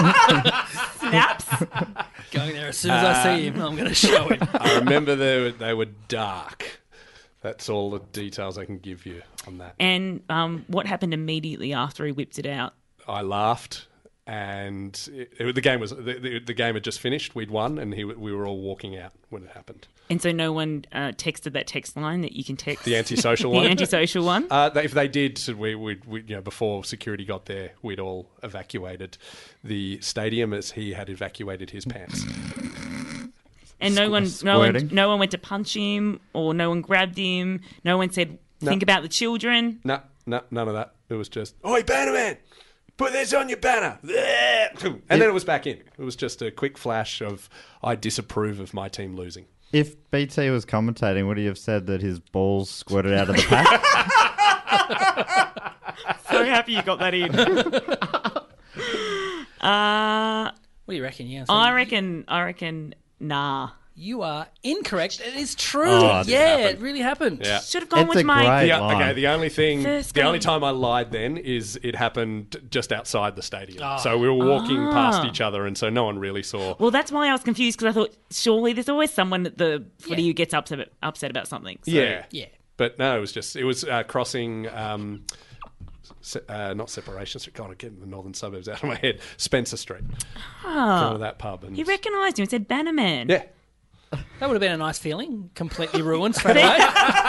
Snaps. Going there as soon as I see him, I'm going to show him. I remember they were, they were dark. That's all the details I can give you on that. And um, what happened immediately after he whipped it out? I laughed, and it, it- the game was the, the, the game had just finished. We'd won, and he, we were all walking out when it happened. And so no one uh, texted that text line that you can text. The antisocial The one. antisocial one. Uh, they- if they did, so we, we, we, you know, before security got there, we'd all evacuated the stadium as he had evacuated his pants. And no one, no one, Squirting? no one went to punch him, or no one grabbed him. No one said, "Think about the children." No, no, none of that. It was just, "Oi, Bannerman, put this on your banner." And then it was back in. It was just a quick flash of, I disapprove of my team losing. If B T was commentating, would he have said that his balls squirted out of the pack? So happy you got that in. uh, What do you reckon? Yeah, I reckon. I reckon. Nah. You are incorrect. It is true. Oh, it yeah, happened. it really happened. Yeah. Should have gone It's with a my. great- The, line. okay, the only thing, First the only game. time I lied then is it happened just outside the stadium. So we were walking past each other, and so no one really saw. Well, that's why I was confused, because I thought surely there's always someone at the footy Yeah. who gets upset upset about something. So. Yeah, Yeah. But no, it was just it was uh, crossing. Um, se- uh, not Separation Street. God, I'm getting the northern suburbs out of my head. Spencer Street. Ah. Go to that pub. And He recognised you and said Bannerman. yeah. That would have been a nice feeling. Completely ruined straight away.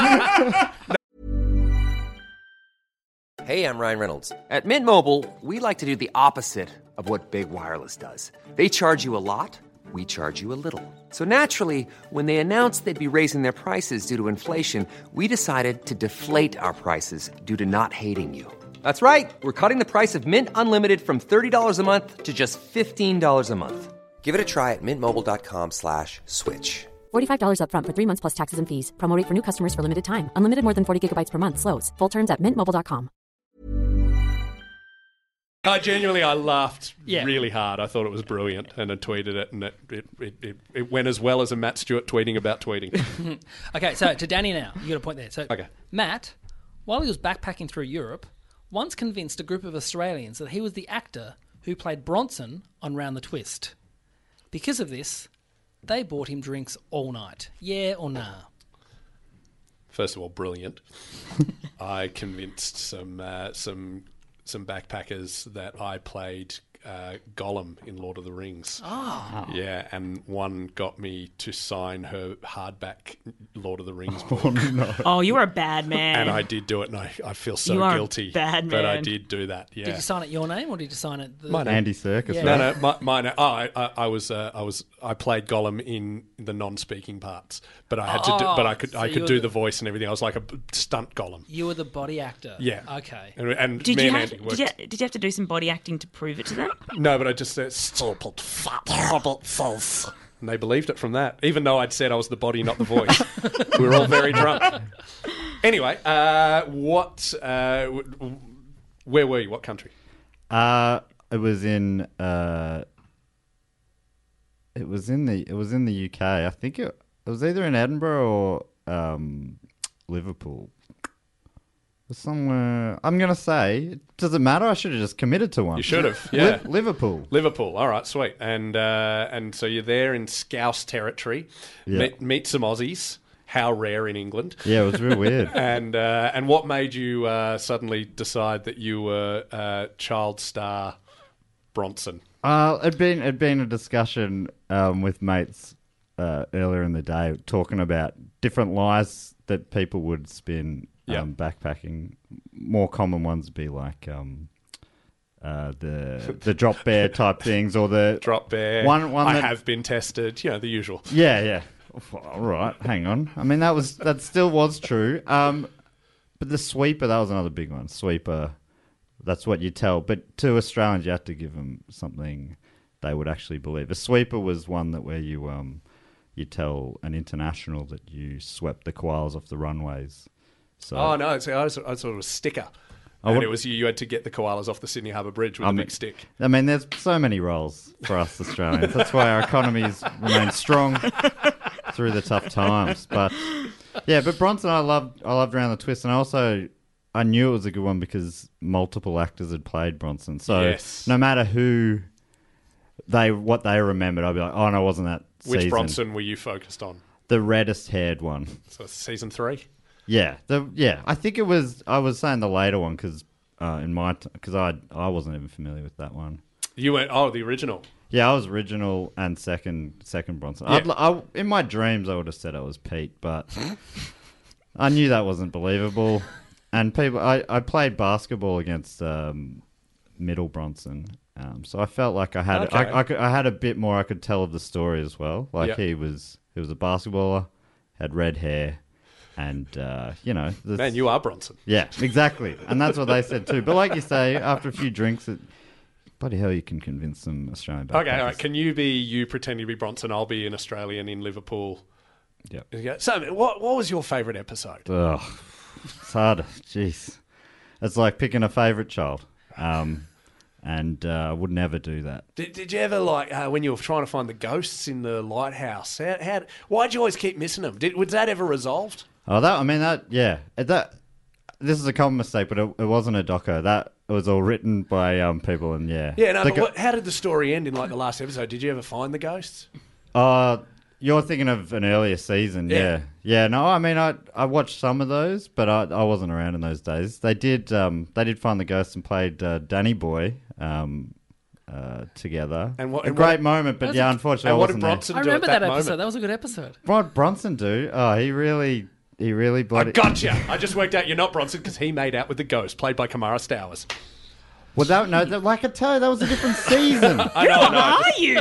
Hey, I'm Ryan Reynolds. At Mint Mobile, we like to do the opposite of what Big Wireless does. They charge you a lot, we charge you a little. So naturally, when they announced they'd be raising their prices due to inflation, we decided to deflate our prices due to not hating you. That's right. We're cutting the price of Mint Unlimited from thirty dollars a month to just fifteen dollars a month. Give it a try at mintmobile.com slash switch. forty-five dollars upfront for three months plus taxes and fees. Promo rate for new customers for limited time. Unlimited more than forty gigabytes per month. Slows full terms at mint mobile dot com. I genuinely, I laughed Yeah. really hard. I thought it was brilliant, and I tweeted it, and it it, it, it it went as well as a Matt Stewart tweeting about tweeting. Okay, so to Danny now. You got a point there. So Okay. Matt, while he was backpacking through Europe, once convinced a group of Australians that he was the actor who played Bronson on Round the Twist. Because of this, they bought him drinks all night. Yeah or nah? First of all, brilliant. I convinced some uh, some some backpackers that I played uh, Gollum in Lord of the Rings. Oh. Yeah, and one got me to sign her hardback Lord of the Rings book. Oh, no. Oh, you were a bad man. And I did do it, and I, I feel so You are a guilty. bad But I man. did do that, yeah. Did you sign it your name or did you sign it? The... My name. Andy Serkis, Yeah. right? No, no, my, mine. Oh, I, I, I was, uh, I was, I played Gollum in the non-speaking parts, but I had to, do, Oh, but I could, so I you could were do the- the voice and everything. I was like a b- stunt Gollum. You were the body actor. Yeah. Okay. And, and Did me you and have Andy did worked. you, did you have to do some body acting to prove it to them? No, but I just said stupid fat hobbit false. And they believed it from that, even though I'd said I was the body, not the voice. We were all very drunk. Anyway, uh, what? Uh, w- w- where were you? What country? Uh, it was in. Uh, it was in the. It was in the U K. I think it, it was either in Edinburgh or um, Liverpool. It was somewhere. I'm gonna say. Does it matter? I should have just committed to one. You should have. Li- Yeah. Liverpool. Liverpool. All right, sweet. And uh, and so you're there in Scouse territory. Yeah. Meet, meet some Aussies. How rare in England. Yeah, it was real weird. And uh, and what made you uh, suddenly decide that you were uh, child star Bronson? Uh, it'd been it'd been a discussion um, with mates uh, earlier in the day, talking about different lies that people would spin um, Yep. backpacking. More common ones would be like um, uh, the the drop bear type things, or the Drop bear. One- one I that- have been tested. You know, the usual. Yeah, yeah. All right, hang on. I mean, that was that still was true. Um, but the sweeper, that was another big one. Sweeper, that's what you tell. But to Australians, you have to give them something they would actually believe. A sweeper was one that where you um, you tell an international that you swept the koalas off the runways. So Oh no! See, I, was, I thought it was sticker. Oh, and what- it was you, you had to get the koalas off the Sydney Harbour Bridge with I a mean- big stick. I mean, there's so many roles for us Australians. That's why our economies remain strong through the tough times. But yeah, but Bronson, I loved. I loved Round the Twist, and I also I knew it was a good one because multiple actors had played Bronson. So Yes. no matter who they what they remembered, I'd be like, oh no, wasn't that Which season. Bronson were you focused on? The reddest haired one. So season three. Yeah, the yeah. I think it was. I was saying the later one because uh, in my because I I wasn't even familiar with that one. You went oh the original. Yeah, I was original and second second Bronson. Yeah. I'd, I, in my dreams, I would have said I was Pete, but I knew that wasn't believable. And people, I, I played basketball against um, Middle Bronson, Um, so I felt like I had Okay. I, I, could, I had a bit more I could tell of the story as well. Like Yep. he was he was a basketballer, had red hair, and uh, you know, this, Man, you are Bronson. yeah, exactly, and that's what they said too. But like you say, after a few drinks, it, bloody hell, you can convince some Australian backpackers. Okay, all right. Can you be you pretending to be Bronson? I'll be an Australian in Liverpool. Yep. Yeah. So, what what was your favourite episode? Ugh, it's hard. Jeez, it's like picking a favourite child. Um, and uh, I would never do that. Did, did you ever like uh, when you were trying to find the ghosts in the lighthouse? How, how why'd you always keep missing them? Did, was that ever resolved? Oh, that I mean that yeah. That this is a common mistake, but it, it wasn't a doco. That it was all written by um people, and yeah. Yeah. No. The But go- what, how did the story end in like the last episode? Did you ever find the ghosts? Uh, you're thinking of an earlier season, Yeah. yeah. Yeah, no, I mean, I I watched some of those, but I I wasn't around in those days. They did um they did find the ghost and played uh, Danny Boy um uh together. And what- a and great what- moment, but That's yeah, a- unfortunately, And I what did wasn't there. Bronson I do remember at that, that, episode. moment? That was a good episode. What Bronson do? Oh, he really he really I bloody. gotcha. I just worked out you're not Bronson because he made out with the ghost, played by Kamara Stowers. Well, that no, that, like I tell you, that was a different season. I know. I know. Are you?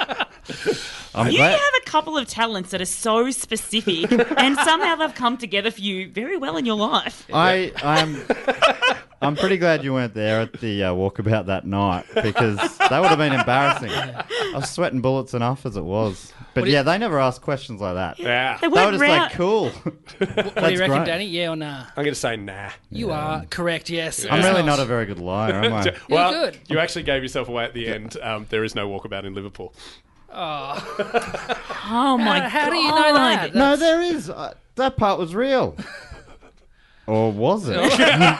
I'm You glad- have a couple of talents that are so specific, and somehow they've come together for you very well in your life. I I'm I'm pretty glad you weren't there at the uh, walkabout that night because that would have been embarrassing. I was sweating bullets enough as it was. But do you- yeah, they never asked questions like that. Yeah. They They were weren't just round. like, cool. What do you That's reckon, great. Danny? Yeah or nah? I'm going to say nah. You are correct. Yes. I'm really not a very. very good liar, am I? Well, good. you actually gave yourself away at the end. Um, there is no walkabout in Liverpool. Oh my god! How do you know that? No, there is. Uh, that part was real. Or was it?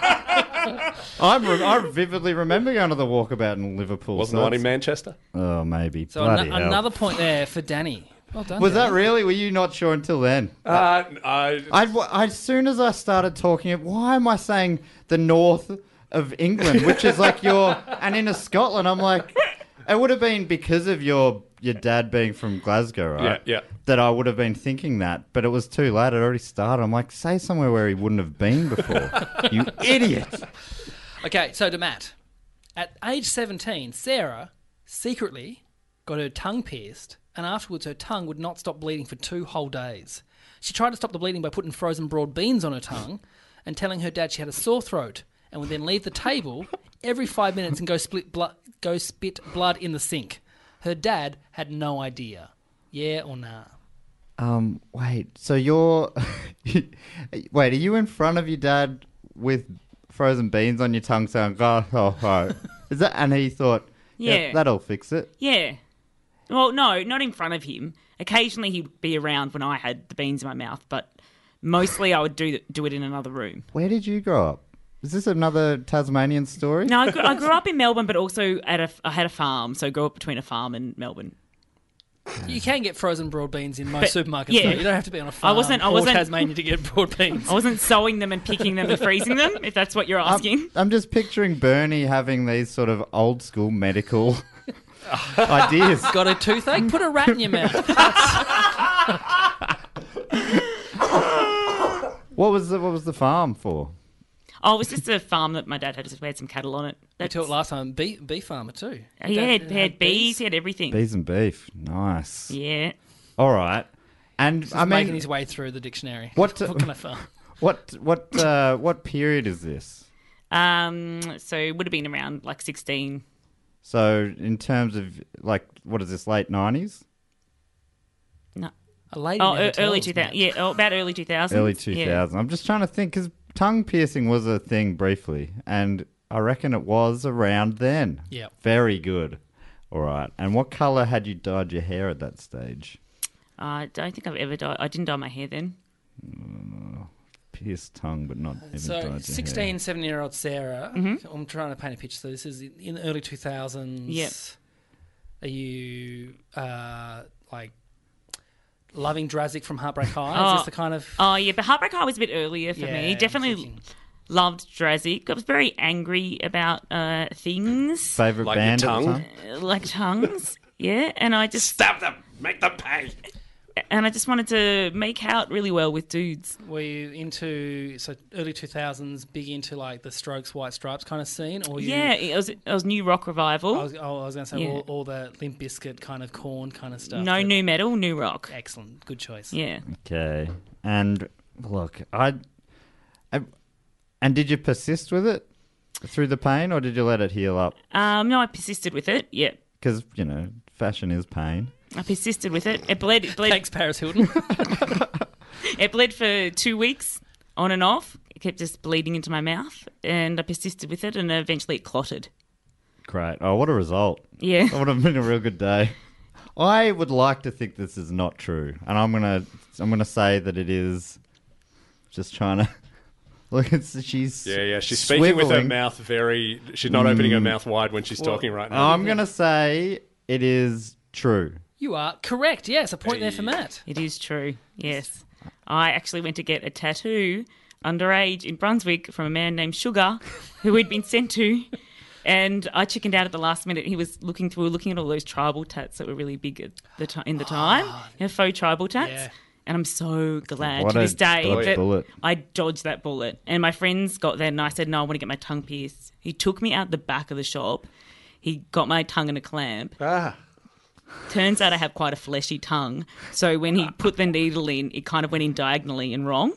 I, re- I vividly remember going to the walkabout in Liverpool. Wasn't so the one in that's- Manchester? Oh, maybe. So Bloody an- hell. another point there for Danny. Well done. Was that Danny. really? Were you not sure until then? Uh, I, I, I, as soon as I started talking, why am I saying the north of England, which is like your, and into Scotland, I'm like, it would have been because of your your dad being from Glasgow, right? Yeah, yeah. That I would have been thinking that, but it was too late. It already started. I'm like, say somewhere where he wouldn't have been before. You idiot. Okay, so to Matt. At age seventeen, Sarah secretly got her tongue pierced, and afterwards her tongue would not stop bleeding for two whole days. She tried to stop the bleeding by putting frozen broad beans on her tongue and telling her dad she had a sore throat, and would then leave the table every five minutes and go split blood, go spit blood in the sink. Her dad had no idea. Yeah or nah? Um, wait, so you're, wait, are you in front of your dad with frozen beans on your tongue saying, oh, oh, oh. Is that, and he thought, yeah, Yeah. that'll fix it. Yeah. Well, no, not in front of him. Occasionally he'd be around when I had the beans in my mouth, but mostly I would do do it in another room. Where did you grow up? Is this another Tasmanian story? No, I grew, I grew up in Melbourne, but also at a, I had a farm, so I grew up between a farm and Melbourne. You can get frozen broad beans in most But, supermarkets. yeah. though. You don't have to be on a farm wasn't- I or wasn't- Tasmania to get broad beans. I wasn't sewing them and picking them and freezing them, if that's what you're asking. I'm, I'm just picturing Bernie having these sort of old school medical ideas. Got a toothache? Put a rat in your mouth. What was the what was the farm for? Oh, it was just a farm that my dad had. We had some cattle on it. We That's, talked last time, bee, bee farmer too. he had, he had bees, he had everything. Bees and beef. Nice. Yeah. All right. And He's I mean, making his way through the dictionary. What- what kind of farm? what what uh, what period is this? Um. So it would have been around like sixteen. So in terms of like, what is this? Late nineties, No. A lady Oh, never e- early tells, two thousand. Matt. Yeah, oh, about early two thousand. early two thousand. I'm just trying to think because tongue piercing was a thing briefly, and I reckon it was around then. Yep. Very good. All right. And what color had you dyed your hair at that stage? I don't think I've ever dyed. I didn't dye my hair then. Pierced tongue, but not even So, dyed your sixteen, hair. seventeen-year-old Sarah, Mm-hmm. I'm trying to paint a picture. So this is in the early two thousands. Yep. Are you, uh, like, loving Drazik from Heartbreak High? Oh. Is this the kind of... Oh yeah, but Heartbreak High was a bit earlier for Yeah, me. I'm Definitely thinking. loved Drazik. I was very angry about uh, things Favorite Like your band at the tongue? time? uh, like tongues. Yeah, and I just Stab them. Make them pay. and I just wanted to make out really well with dudes. Were you into so early two thousands, big into like the Strokes, White Stripes kind of scene, or you, Yeah, it was it was new rock revival. I was, oh, I was going to say Yeah. all, all the Limp Bizkit kind of Corn kind of stuff. no that- new metal, new rock. Excellent, good choice. Yeah. Okay. And look, I, I. And did you persist with it through the pain, or did you let it heal up? Um, no, I persisted with it. Yeah. Because, you know, fashion is pain. I persisted with it. It bled. It bled. Thanks, Paris Hilton. It bled for two weeks, on and off. It kept just bleeding into my mouth, and I persisted with it, and eventually it clotted. Great. Oh, what a result. Yeah. That would have been a real good day. I would like to think this is not true, and I'm gonna I'm gonna say that it is. Just trying to look at she's Yeah, yeah. She's speaking with her swiveling. mouth very. She's not opening her mouth wide when she's talking right now. I'm gonna say it is true. You are correct. Yes, a point there for Matt. It is true. Yes. I actually went to get a tattoo underage in Brunswick from a man named Sugar, who we'd been sent to. And I chickened out at the last minute. He was looking through, looking at all those tribal tats that were really big at the ti in the time, you know, faux tribal tats. Yeah. And I'm so glad What to a this day dodgy that bullet. I dodged that bullet. And my friends got there, and I said, "No, I want to get my tongue pierced." He took me out the back of the shop. He got my tongue in a clamp. Ah. Turns out I have quite a fleshy tongue. So when he put the needle in, it kind of went in diagonally and wrong.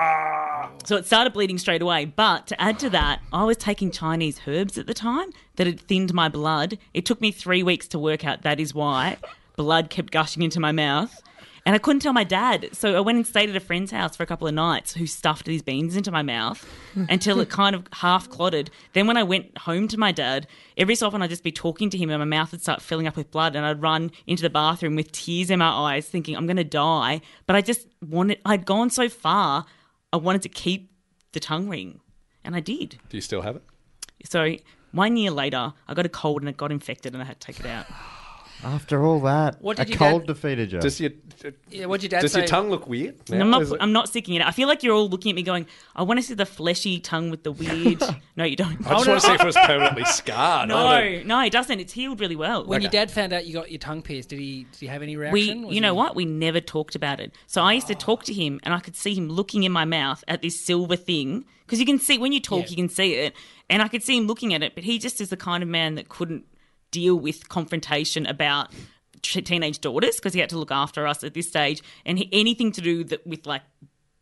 So it started bleeding straight away. But to add to that, I was taking Chinese herbs at the time that had thinned my blood. It took me three weeks to work out that is why blood kept gushing into my mouth. And I couldn't tell my dad. So I went and stayed at a friend's house for a couple of nights who stuffed these beans into my mouth until it kind of half clotted. Then when I went home to my dad, every so often I'd just be talking to him and my mouth would start filling up with blood, and I'd run into the bathroom with tears in my eyes thinking I'm going to die. But I just wanted, I'd gone so far, I wanted to keep the tongue ring. And I did. Do you still have it? So one year later, I got a cold and it got infected and I had to take it out. After all that, What a did your cold dad- defeated you. Does your Yeah, what'd your dad does say? your tongue look weird? And now? I'm not. Is it- I'm not sticking it out. I feel like you're all looking at me, going, "I want to see the fleshy tongue with the weird." No, you don't. I just want to see if it was permanently scarred. I don't- No, no, it doesn't. It's healed really well. When your dad found out you got your tongue pierced, did he did he have any we, reaction? Was you know he- what? We never talked about it. So I used to talk to him, and I could see him looking in my mouth at this silver thing, because you can see when you talk, Yeah. you can see it, and I could see him looking at it. But he just is the kind of man that couldn't deal with confrontation about t- teenage daughters, because he had to look after us at this stage, and he, anything to do that with like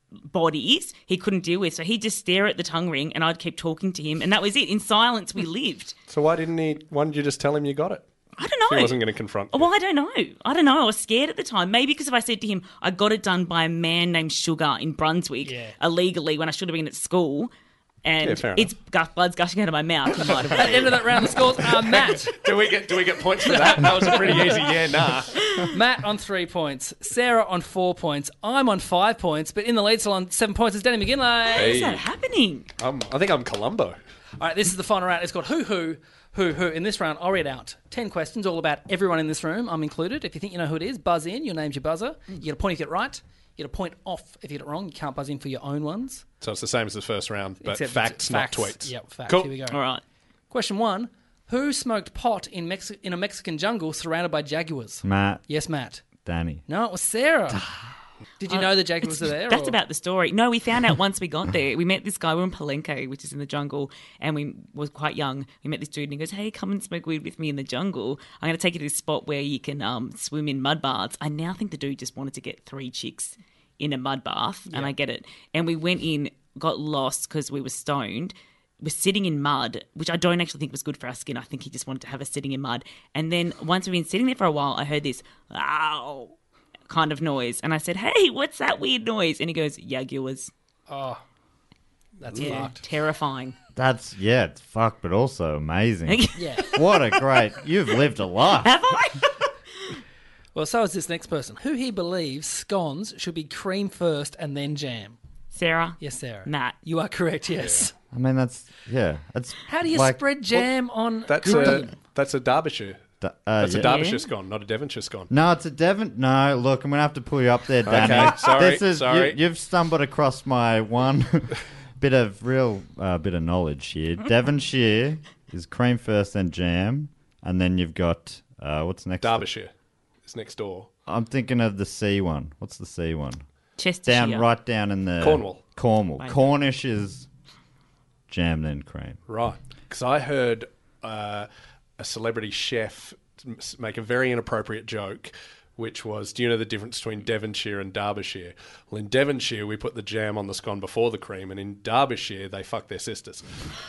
bodies he couldn't deal with. So he'd just stare at the tongue ring, and I'd keep talking to him, and that was it. In silence, we lived. So why didn't he? Why didn't you just tell him you got it? I don't know. He wasn't going to confront you. Well, I don't know. I don't know. I was scared at the time. Maybe because if I said to him, I got it done by a man named Sugar in Brunswick Yeah. illegally when I should have been at school, and Yeah, fair it's gu- blood's gushing out of my mouth. He might have At the end of that round of scores, uh, Matt. Do we get do we get points for that? That was a pretty easy yeah, nah. Matt on three points, Sarah on four points, I'm on five points, but in the lead still on seven points is Danny McGinley. How is that happening? Um, I think I'm Columbo. All right, this is the final round. It's called Who Who Who Who. In this round, I'll read out ten questions all about everyone in this room. I'm included. If you think you know who it is, buzz in. Your name's your buzzer. You get a point if you get it right. You get a point off if you get it wrong. You can't buzz in for your own ones. So it's the same as the first round, but Except facts, it's not facts. tweets. Yep, facts. Cool. Here we go. All right. Question one. Who smoked pot in, Mexi- in a Mexican jungle surrounded by jaguars? Matt, Yes, Matt. Danny. No, it was Sarah. Did you know the jaguars It's- are there? That's or- about the story. No, we found out once we got there. We met this guy. We were in Palenque, which is in the jungle, and we was quite young. We met this dude, and he goes, "Hey, come and smoke weed with me in the jungle. I'm going to take you to this spot where you can um, swim in mud baths." I now think the dude just wanted to get three chicks in a mud bath, and I get it. And we went in, got lost because we were stoned. We're sitting in mud, which I don't actually think was good for our skin. I think he just wanted to have us sitting in mud. And then once we've been sitting there for a while, I heard this, ow, kind of noise. And I said, "Hey, what's that weird noise?" And he goes, "Jaguars." Oh, that's Yeah, fucked. terrifying. That's, yeah, it's fucked, but also amazing. Yeah. What a great, you've lived a life. Have I? Well, so is this next person. Who he believes scones should be cream first and then jam. Sarah? Yes, Sarah. Matt. You are correct, yes. I mean, that's, yeah. It's How do you like, spread jam on That's cream? a that's a Derbyshire. Uh, That's a yeah. Derbyshire Yeah. scone, not a Devonshire scone. No, it's a Devon. No, look, I'm going to have to pull you up there, Danny. Okay, sorry, This is, sorry. You, you've stumbled across my one bit of real uh, bit of knowledge here. Devonshire is cream first, then jam, and then you've got, uh, what's next? Derbyshire is next door. I'm thinking of the C one. What's the C one? Chestershire. Down, right down in the... Cornwall. Cornwall. Wait. Cornish is jam then cream. Right. Because I heard uh, a celebrity chef make a very inappropriate joke, which was, do you know the difference between Devonshire and Derbyshire? Well, in Devonshire, we put the jam on the scone before the cream, and in Derbyshire, they fuck their sisters.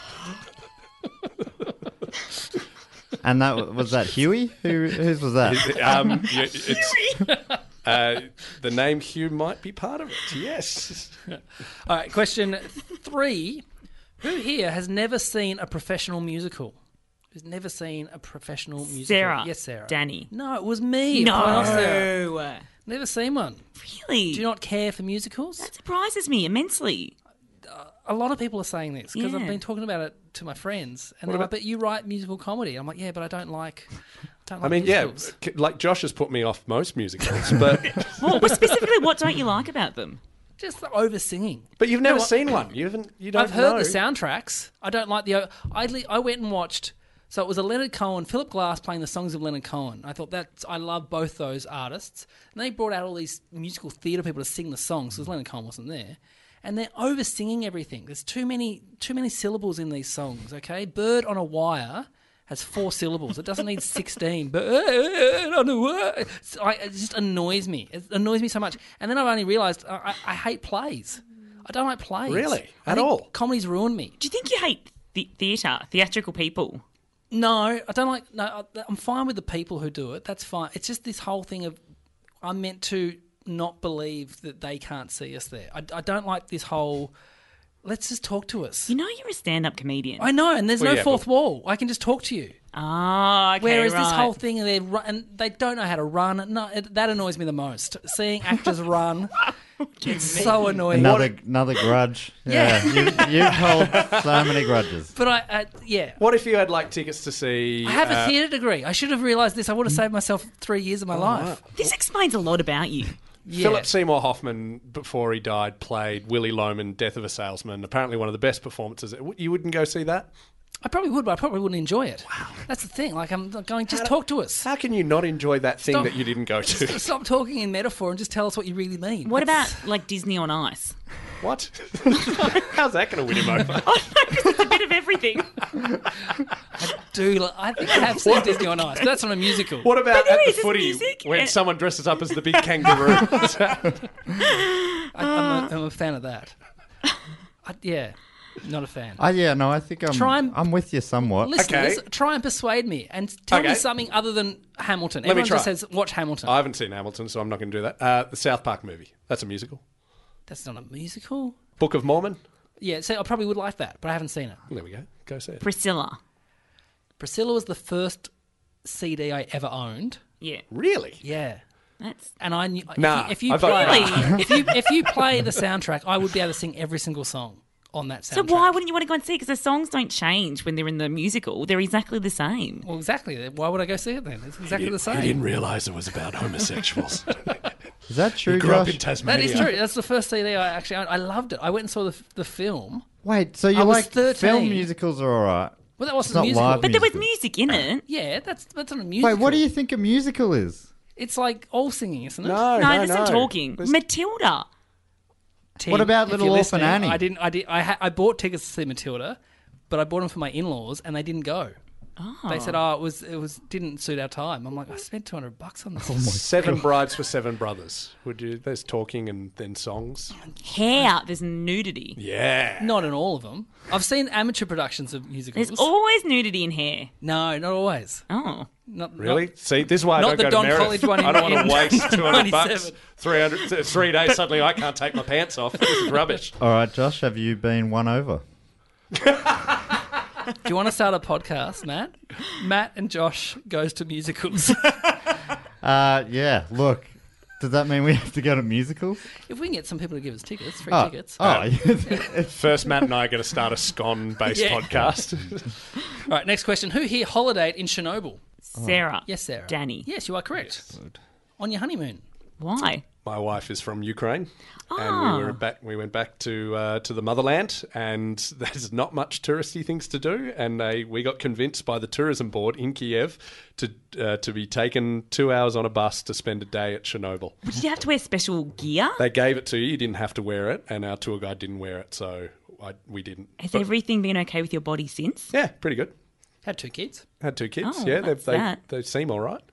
And that was that Huey? Who whose was that? um, yeah, it's, uh, the name Hugh might be part of it, yes. All right, question three. Who here has never seen a professional musical? Who's never seen a professional musical? Sarah. Yes, Sarah. Danny. No, it was me. No. Point off, Sarah. Never seen one. Really? Do you not care for musicals? That surprises me immensely. A lot of people are saying this because Yeah. I've been talking about it to my friends, and they're like, "But you write musical comedy." I'm like, "Yeah, but I don't like." Don't like I mean, musicals. yeah, like Josh has put me off most musicals, but Well, specifically, what don't you like about them? Just the over singing. but you've never No, I- seen one. You haven't. You don't I've heard know. the soundtracks. I don't like the. I li- I went and watched. So it was a Leonard Cohen, Philip Glass playing the songs of Leonard Cohen. I thought that I love both those artists, and they brought out all these musical theatre people to sing the songs because Leonard Cohen wasn't there, and they're over singing everything. There's too many too many syllables in these songs. Okay, Bird on a Wire has four syllables. It doesn't need sixteen. Bird on a Wire. It's- I, it just annoys me. It annoys me so much. And then I've only realised I, I, I hate plays. I don't like plays. Really? I At think all? Comedy's ruined me. Do you think you hate the- theatre, theatrical people? No, I don't like. No, I- I'm fine with the people who do it. That's fine. It's just this whole thing of I'm meant to not believe that they can't see us there. I, I don't like this whole. Let's just talk to us. You know you're a stand-up comedian. I know, and there's Well, no yeah, fourth but- wall. I can just talk to you. Ah, okay, Whereas this right. whole thing, they run, and they don't know how to run. No, it, that annoys me the most. Seeing actors run, it's so annoying. Another another grudge. Yeah, you, you've held so many grudges. But I, uh, yeah. What if you had like tickets to see? I have a uh, theatre degree. I should have realised this. I would have saved myself three years of my life. This explains a lot about you. Yeah. Philip Seymour Hoffman, before he died, played Willie Loman, Death of a Salesman. Apparently, one of the best performances. You wouldn't go see that? I probably would, but I probably wouldn't enjoy it. Wow. That's the thing. Like, I'm going, just talk to us. How can you not enjoy that thing Stop. that you didn't go to? Stop talking in metaphor and just tell us what you really mean. What That's- about like Disney on Ice? What? How's that going to win him over? It's a bit of everything. Do li- I think I have seen Disney on Ice, but that's not a musical. What about there at the is, it's footy music. when Uh, someone dresses up as the big kangaroo? I, I'm, a, I'm a fan of that. I, yeah, not a fan. Oh yeah, no, I think I'm. Try and- I'm with you somewhat. Listeners, Okay. try and persuade me and tell Okay. me something other than Hamilton. me Everyone try. just says, watch Hamilton. I haven't seen Hamilton, so I'm not going to do that. Uh, the South Park movie. That's a musical. That's not a musical. Book of Mormon. Yeah, so I probably would like that, but I haven't seen it. There we go. Go see it. Priscilla. Priscilla was the first C D I ever owned. Yeah, Really? Yeah. that's And I knew Nah, if you, I if you thought- play Really? if you if you play the soundtrack, I would be able to sing every single song on that soundtrack. so. Why wouldn't you want to go and see it? Because the songs don't change when they're in the musical; they're exactly the same. Well, exactly. Why would I go see it then? It's exactly the same. realise it was about homosexuals. Is that true, Grew up Josh? in That Tasmania. is true. That's the first C D I actually owned. I loved it. I went and saw the the film. Wait, so you I was like thirteen. film musicals are all right? Well, that wasn't It's not a musical. live But there was musical. music in it. Yeah, that's that's not a musical. Wait, what do you think a musical is? It's like all singing, isn't it? No, No, no, there's some no. talking. There's- Matilda. Tim, What about if Little you're Orphan listening, Annie? I didn't. I did. I ha- I bought tickets to see Matilda, but I bought them for my in-laws, and they didn't go. Oh. They said, "Oh, it was it was didn't suit our time." I'm like, I spent two hundred bucks on this. Oh Seven Brides for Seven Brothers. Would you? There's talking and then songs. Hair. There's nudity. Yeah. Not in all of them. I've seen amateur productions of musicals. There's always nudity in hair. no, not always. Oh. Not Really? not- See, this is why I Not don't the go Don to Meredith. College one in- I don't want in to waste two hundred bucks. ninety-seven. three hundred, th- three days, suddenly I can't take my pants off. This is rubbish. All right, Josh, have you been won over? Do you want to start a podcast, Matt? Matt and Josh goes to musicals. Uh, yeah. Look, does that mean we have to go to musicals? If we can get some people to give us tickets, free Oh, tickets. oh, First, Matt and I are going to start a scone-based Yeah. podcast. All right, next question. Who here holidayed in Chernobyl? Sarah. Yes, Sarah. Danny. Yes, you are correct. On your honeymoon. Why? My wife is from Ukraine, and Ah. we were back. We went back to uh, to the motherland, and there's not much touristy things to do. And they, we got convinced by the tourism board in Kiev to uh, to be taken two hours on a bus to spend a day at Chernobyl. But did you have to wear special gear? They gave it to you. You didn't have to wear it, and our tour guide didn't wear it, so I, we didn't. Has But- everything been okay with your body since? yeah, pretty good. Had two kids. Had two kids. Oh, yeah, they that's they, that. they seem all right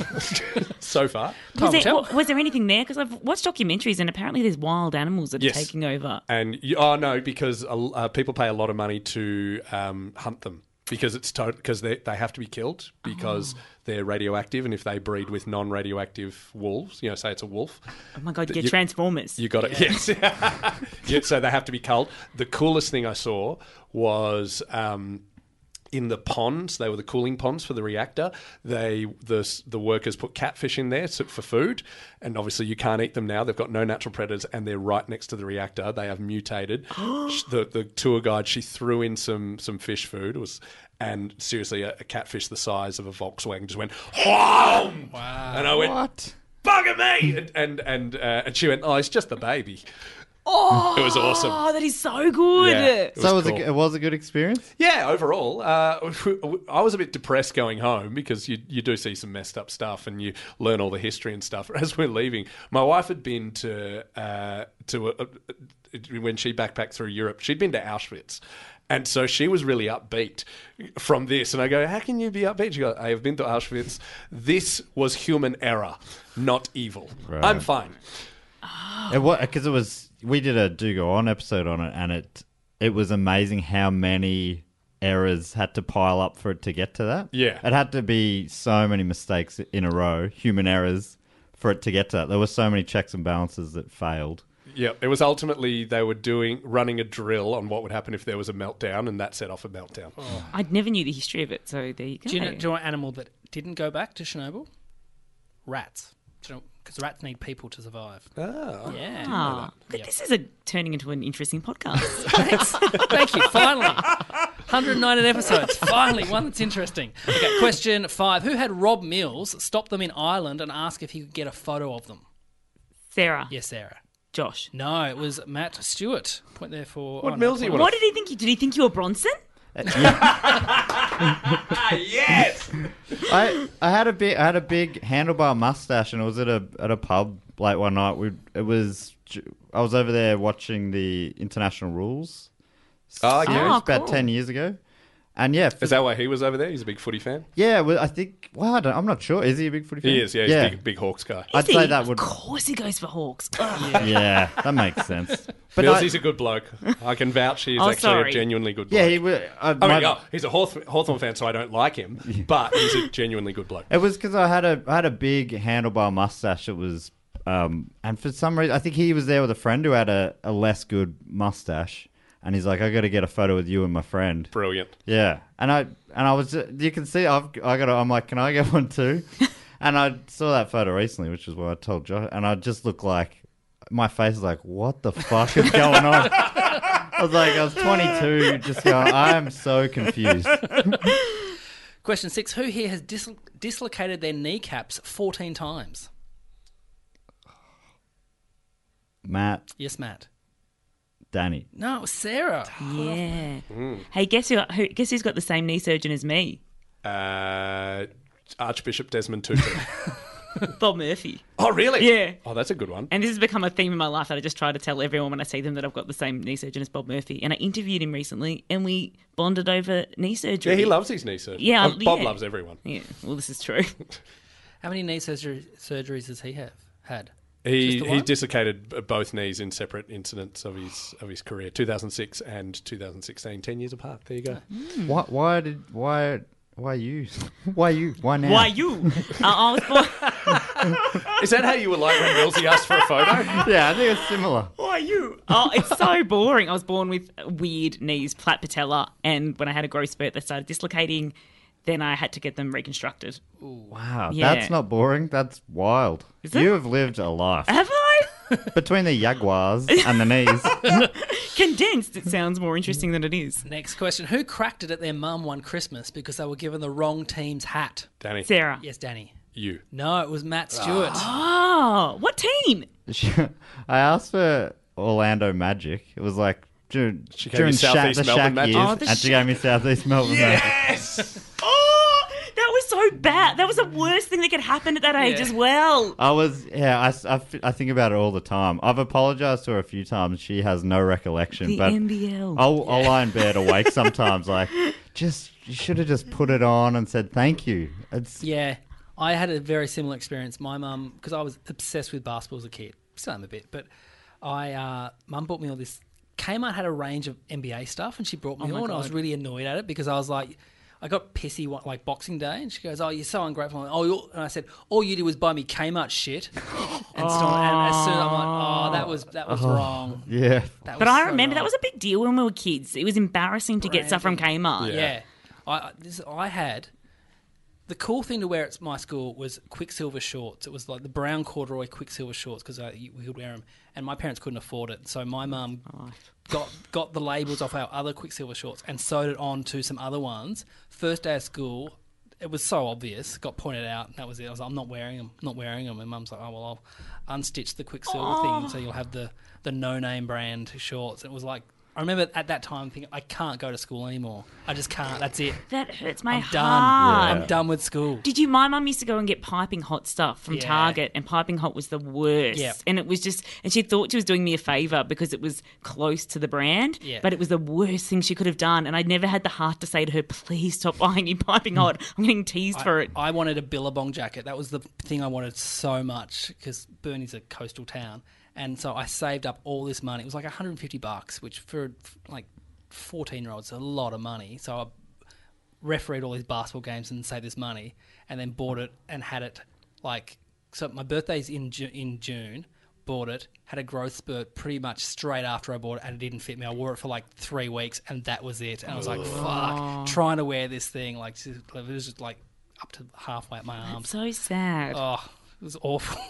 so far. Was will there, tell. was there anything there? Because I've watched documentaries and apparently there's wild animals that Yes. are taking over. And you, oh no, because uh, people pay a lot of money to um, hunt them because it's to- because they they have to be killed because they're radioactive, and if they breed with non-radioactive wolves, you know, say it's a wolf, Oh my God, you You- get Transformers. you got it. Yes, yeah, so they have to be culled. The coolest thing I saw was. Um, In the ponds, they were the cooling ponds for the reactor. They the the workers put catfish in there to, for food, and obviously you can't eat them now. They've got no natural predators, and they're right next to the reactor. They have mutated. the the tour guide, she threw in some some fish food. It was and seriously a, a catfish the size of a Volkswagen just went wow. Wow! And I went What? bugger me, and and and, uh, and she went, oh, it's just the baby. Oh, it was awesome. Oh, that is so good. Yeah. It So it was, cool. a, it was a good experience? Yeah, overall, uh, I was a bit depressed going home because you you do see some messed up stuff and you learn all the history and stuff. As we're leaving, my wife had been to uh, to a, a, when she backpacked through Europe. She'd been to Auschwitz. And so she was really upbeat from this. And I go, how can you be upbeat? She goes, I have been to Auschwitz. This was human error, not evil. Right. I'm fine. It was because it was. We did a Do Go On episode on it, and it it was amazing how many errors had to pile up for it to get to that. Yeah. It had to be so many mistakes in a row, human errors, for it to get to that. There were so many checks and balances that failed. Yeah, it was ultimately they were doing running a drill on what would happen if there was a meltdown, and that set off a meltdown. I never knew the history of it, so there you go. Do you know, do you know what animal that didn't go back to Chernobyl? Rats. Because rats need people to survive. Oh. Yeah. Ah, but Yep. this is a turning into an interesting podcast. Thanks. Thank you. Finally. one hundred nineteen episodes. Finally, one that's interesting. Okay, question five. Who had Rob Mills stop them in Ireland and ask if he could get a photo of them? Sarah, Yes, Sarah. Josh. No, it was Matt Stewart. Point there for... What oh, no, Millsy point- would What did he think? You, did he think you were Bronson? Yes! I I had a big I had a big handlebar mustache, and it was at a at a pub late one night. We it was I was over there watching the International Rules. Oh, okay. series Oh, about cool. ten years ago, and yeah, for- Is that why he was over there? He's a big footy fan? yeah. Well, I think well, I don't, I'm not sure. Is he a big footy fan? He is, yeah. He's a big, big Hawks guy. I'd Is say he? that would. Of course he goes for Hawks. Ugh. Yeah, that makes sense. But Millsy's I, a good bloke. I can vouch he's Oh, actually sorry. a genuinely good bloke. yeah, he would. I, I my- mean, oh, he's a Hawth- Hawthorn fan, so I don't like him, but he's a genuinely good bloke. It was because I had a I had a big handlebar mustache. It was, um, and for some reason, I think he was there with a friend who had a, a less good mustache, and he's like, "I got to get a photo with you and my friend." Brilliant. Yeah, and I and I was, you can see, I've I got. I'm like, can I get one too? And I saw that photo recently, which is what I told Josh, and I just look like my face is like, what the fuck is going on? I was like, I was twenty-two, just going, I am so confused. Question six. Who here has dis- dislocated their kneecaps fourteen times? Matt, Yes, Matt. Danny. No, it was Sarah. Yeah. Hey, guess who, who? Guess who's got the same knee surgeon as me? Uh, Archbishop Desmond Tutu. Bob Murphy. Oh, really? Yeah. Oh, that's a good one. And this has become a theme in my life that I just try to tell everyone when I see them that I've got the same knee surgeon as Bob Murphy. And I interviewed him recently, and we bonded over knee surgery. Yeah, he loves his knee surgery. Yeah, Oh, Bob yeah. loves everyone. Yeah. Well, this is true. How many knee surgery- surgeries does he have had? He Just the he one? dislocated b- both knees in separate incidents of his of his career, two thousand six and two thousand sixteen, ten years apart. There you go. Why, why did, why, why you? Why you? Why now? Why you? uh, I was born. Is that how you were like when Millsy asked for a photo? Yeah, I think it's similar. Why you? Oh, it's so boring. I was born with weird knees, flat patella, and when I had a growth spurt, they started dislocating. Then I had to get them reconstructed. Wow, Yeah. that's not boring. That's wild. Is it? You have lived a life. Have I? Between the jaguars and the knees. Condensed, it sounds more interesting than it is. Next question. Who cracked it at their mum one Christmas because they were given the wrong team's hat? Danny. Sarah. Yes, Danny. you? No, it was Matt Stewart. Oh, what team? I asked for Orlando Magic. It was like during, She gave during you Sha- Southeast the Melbourne Shaq Magic? years, Oh, the and she Shaq- gave me Southeast Melbourne Magic. Yes. Oh, that was so bad. That was the worst thing that could happen at that age Yeah. as well. I was, yeah, I, s- I f- I think about it all the time. I've apologised to her a few times. She has no recollection. The but N B L. I'll, I'll lie in bed awake sometimes like, just, you should have just put it on and said thank you. It's Yeah, I had a very similar experience. My mum, because I was obsessed with basketball as a kid, still am a bit, but I, uh, mum bought me all this. Kmart had a range of N B A stuff, and she brought me Oh my all, and I was God. really annoyed at it because I was like, I got pissy one, like Boxing Day, and she goes, "Oh, you're so ungrateful." I'm like, oh, you're, and I said, "All you did was buy me Kmart shit." And, so, and as soon as I'm like, "Oh, that was that was wrong." yeah. That But was I so remember that wrong. was a big deal when we were kids. It was embarrassing to get stuff from Kmart. Yeah, I I- this, I had the cool thing to wear at my school was Quicksilver shorts. It was like the brown corduroy Quicksilver shorts because we could wear them, and my parents couldn't afford it. So my mum got got the labels off our other Quicksilver shorts and sewed it on to some other ones. First day of school, it was so obvious. Got pointed out, and that was it. I was like, I'm not wearing them, not wearing them. And Mum's like, oh well, I'll unstitch the Quicksilver thing so you'll have the the no name brand shorts. It was like. I remember at that time thinking, I can't go to school anymore. I just can't. That's it. That hurts my I'm heart. done. I'm done with school. Did you? My mum used to go and get Piping Hot stuff from Yeah. Target, and Piping Hot was the worst. Yeah. And it was just, and she thought she was doing me a favour because it was close to the brand, Yeah. but it was the worst thing she could have done. And I never had the heart to say to her, "Please stop buying me Piping Hot. I'm getting teased for it." I wanted a Billabong jacket. That was the thing I wanted so much because Burnie's a coastal town. And so I saved up all this money. It was like one hundred fifty bucks, which for like fourteen-year-olds is a lot of money. So I refereed all these basketball games and saved this money and then bought it and had it like... So my birthday's in Ju- in June, bought it, had a growth spurt pretty much straight after I bought it and it didn't fit me. I wore it for like three weeks and that was it. And I was like, fuck, trying to wear this thing. Like it was just like up to halfway up my arms. So sad. Oh, it was awful.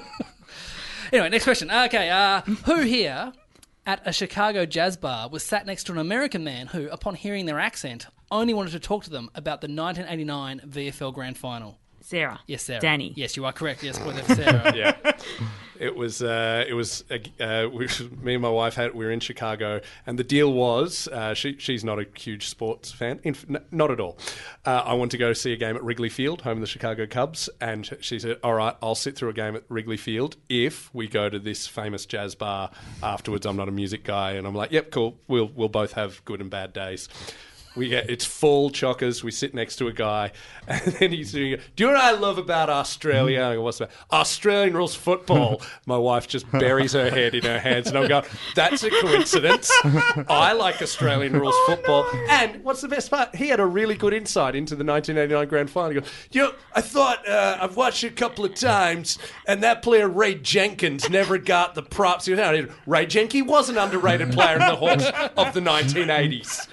Anyway, next question. Okay, uh, who here at a Chicago jazz bar was sat next to an American man who, upon hearing their accent, only wanted to talk to them about the nineteen eighty-nine V F L Grand Final? Sarah. Yes, Sarah. Danny. Yes, you are correct. Yes, point there for Sarah. Yeah. It was, uh, it was. Uh, we, me and my wife had. We were in Chicago, and the deal was, uh, she she's not a huge sports fan, in, n- not at all. Uh, I want to go see a game at Wrigley Field, home of the Chicago Cubs, and she said, "All right, I'll sit through a game at Wrigley Field if we go to this famous jazz bar afterwards." I'm not a music guy, and I'm like, "Yep, cool. We'll we'll both have good and bad days." We get it's full chockers. We sit next to a guy, and then he's doing. Do you know what I love about Australia? I go, what's that? Australian rules football. My wife just buries her head in her hands, and I'm going, "That's a coincidence. I like Australian rules football." And what's the best part? He had a really good insight into the nineteen eighty-nine Grand Final. He goes, "You know, I thought uh, I've watched it a couple of times, and that player Ray Jenkins never got the props. He was, no, Ray Jenkins was an underrated player in the Hawks of the nineteen eighties."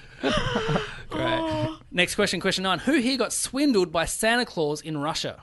Great. Next question, question nine. Who here got swindled by Santa Claus in Russia?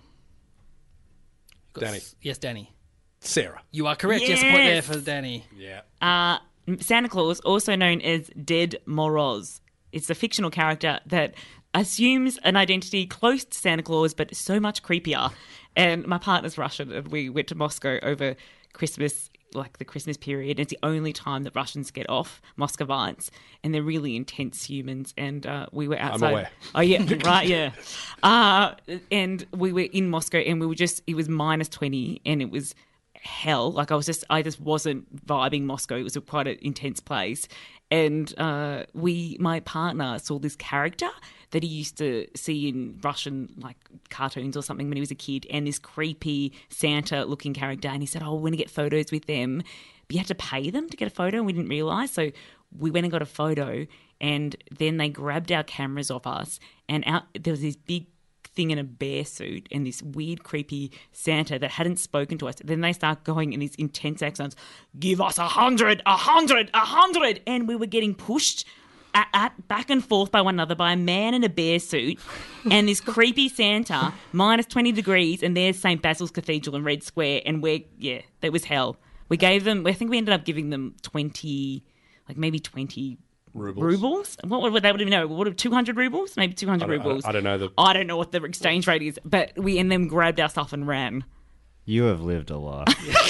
Got Danny. s- yes, Danny. Sarah. You are correct. Yes, point there Yes. for Danny. Yeah. Uh, Santa Claus, also known as Dead Moroz. It's a fictional character that assumes an identity close to Santa Claus, but so much creepier. And my partner's Russian, and we went to Moscow over Christmas, like the Christmas period. It's the only time that Russians get off, Muscovites, and they're really intense humans. And uh, we were outside. aware. Oh yeah, right, yeah. Uh, and we were in Moscow, and we were just. It was minus twenty, and it was hell. Like I was just, I just wasn't vibing Moscow. It was a quite an intense place. And uh, we, my partner saw this character that he used to see in Russian like cartoons or something when he was a kid, and this creepy Santa-looking character. And he said, "Oh, we're going to get photos with them, but you had to pay them to get a photo." And we didn't realise, so we went and got a photo. And then they grabbed our cameras off us, and out there was this big thing in a bear suit and this weird, creepy Santa that hadn't spoken to us. Then they start going in these intense accents, "Give us a hundred, a hundred, a hundred," and we were getting pushed at, at back and forth by one another by a man in a bear suit and this creepy Santa, minus twenty degrees, and there's Saint Basil's Cathedral in Red Square, and we're yeah, that was hell. We gave them. I think we ended up giving them twenty, like maybe twenty Rubles. rubles. What would they would even know? What two hundred rubles? Maybe two hundred I don't- I rubles. don't- I don't know the- I don't know what the exchange rate is. But we and then grabbed our stuff and ran. You have lived a life.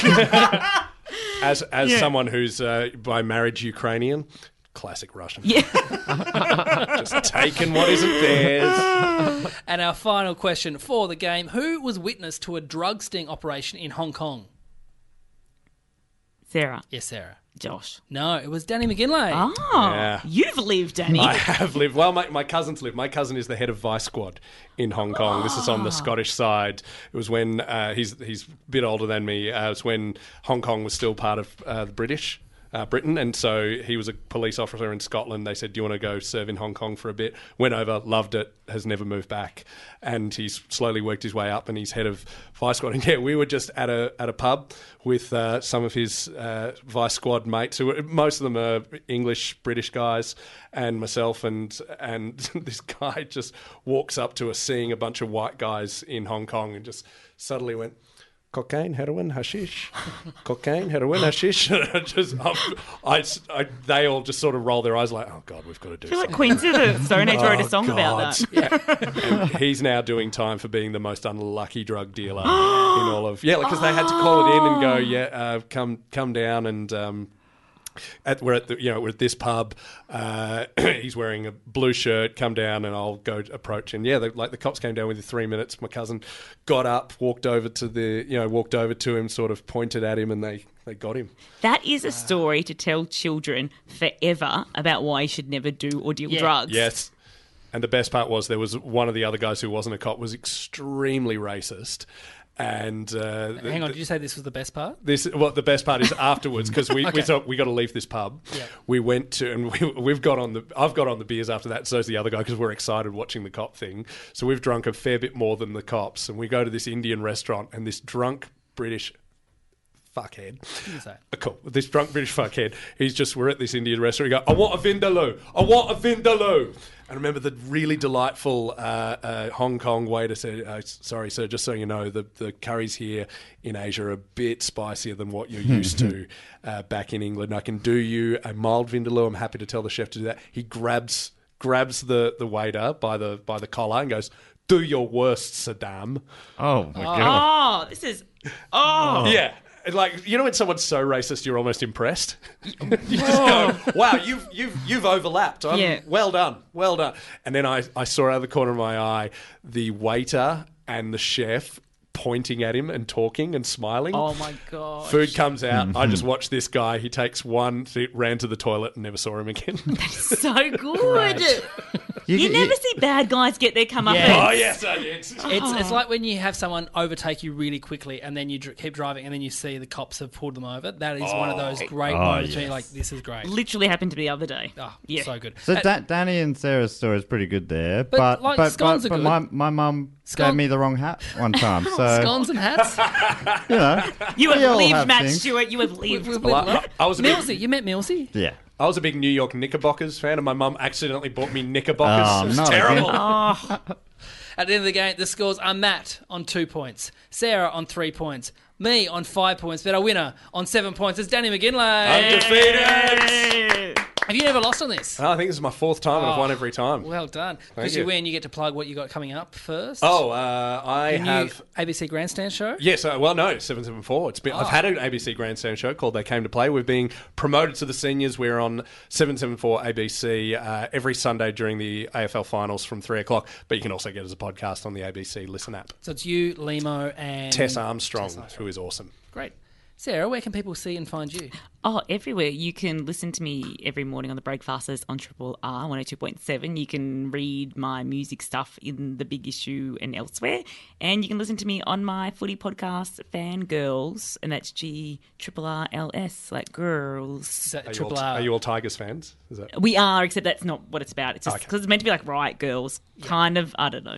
As as Yeah. someone who's uh, by marriage Ukrainian, classic Russian. Yeah. Just taking what isn't theirs. And our final question for the game: who was witness to a drug sting operation in Hong Kong? Sarah. Yes, Sarah. Josh. No, it was Danny McGinley. Oh, Yeah. you've lived, Danny. I have lived. Well, my, my cousins live. My cousin is the head of Vice Squad in Hong Kong. This is on the Scottish side. It was when uh, he's he's a bit older than me. Uh, it was when Hong Kong was still part of uh, the British. Uh, Britain, and so he was a police officer in Scotland. They said, do you want to go serve in Hong Kong for a bit? Went over, loved it, has never moved back, and he's slowly worked his way up, and he's head of Vice Squad. And yeah, we were just at a at a pub with uh, some of his uh, Vice Squad mates, who were, most of them are English, British guys, and myself, and and this guy just walks up to us seeing a bunch of white guys in Hong Kong and just suddenly went, cocaine, heroin, hashish. Cocaine, heroin, hashish. just, I, I, I, they all just sort of roll their eyes like, oh, God, we've got to do I feel like something. Queens of the Stone Age wrote a Oh, song about God. that. And he's now doing time for being the most unlucky drug dealer in all of... Yeah, because they had to call it in and go, yeah, uh, come come down and... Um, At, we're at the, you know we're at this pub. Uh, he's wearing a blue shirt. Come down and I'll go approach. And yeah, the, like the cops came down within three minutes. My cousin got up, walked over to the you know walked over to him, sort of pointed at him, and they, they got him. That is a story to tell children forever about why you should never do or deal Yeah. drugs. Yes. And the best part was there was one of the other guys who wasn't a cop was extremely racist. And uh, Hang on, did you say this was the best part? This well, the best part is afterwards because we Okay. we thought we got to leave this pub. Yeah. We went to and we, we've got on the I've got on the beers after that. So's the other guy because we're excited watching the cop thing. So we've drunk a fair bit more than the cops, and we go to this Indian restaurant, and this drunk British fuckhead. What did you say? Uh, Cool. This drunk British fuckhead. He's just, we're at this Indian restaurant. He go, I want a vindaloo. I want a vindaloo. And I remember the really delightful uh, uh, Hong Kong waiter said, uh, sorry, sir, just so you know, the, the curries here in Asia are a bit spicier than what you're used to uh, back in England. I can do you a mild vindaloo. I'm happy to tell the chef to do that. He grabs grabs the, the waiter by the by the collar and goes, do your worst, Saddam. Oh, my God. Oh, this is. Oh. Yeah. Like, you know when someone's so racist you're almost impressed? You just go, wow, you've you've you've overlapped. I'm, Yeah. Well done. Well done. And then I, I saw out of the corner of my eye the waiter and the chef pointing at him and talking and smiling. Oh my god. Food comes out. I just watched this guy. He takes one, ran to the toilet and never saw him again. So good. You, You you- never see bad guys get their comeuppance. Yeah. Oh, yes, I did. It's it's like when you have someone overtake you really quickly and then you dr- keep driving and then you see the cops have pulled them over. That is one of those great Oh, moments where yes. you're like, this is great. Literally happened to me the other day. Oh, Yeah. so good. So Uh, da- Danny and Sarah's story is pretty good there, But, but like, but, scones but, are but good. my my mum Scone- gave me the wrong hat one time, so Scones and hats. you know You we have all lived, have Matt things. Stewart. You have lived. Well, I, I was a big, Millsy. You met Millsy? Yeah. I was a big New York Knickerbockers fan, and my mum accidentally bought me Knickerbockers. Oh, it was not terrible. again. Oh, At the end of the game, the scores are Matt on two points, Sarah on three points, me on five points, but our winner on seven points is Danny McGinley. Undefeated. Have you ever lost on this? Oh, I think this is my fourth time, and I've won every time. Well done. Because you. you win, you get to plug what you got coming up first. Oh, uh, I The new have. A B C Grandstand show. Yes, uh, well, no, seven seven four. It's been, I've had an A B C Grandstand show called They Came to Play. We're being promoted to the seniors. We're on seven seven four A B C uh, every Sunday during the A F L finals from three o'clock, but you can also get it as a podcast on the A B C Listen app. So it's you, Limo, and Tess Armstrong, Tess Armstrong. who is awesome. Great. Sarah, where can people see and find you? Oh, everywhere. You can listen to me every morning on the Breakfasters on Triple R one oh two point seven. You can read my music stuff in The Big Issue and elsewhere. And you can listen to me on my footy podcast, Fangirls, and that's G Triple R L S, like girls. Is that Are you, Triple all, R? are you all Tigers fans? Is that? We are, except that's not what it's about. It's just Okay. because it's meant to be like Riot Girls, kind of. I don't know.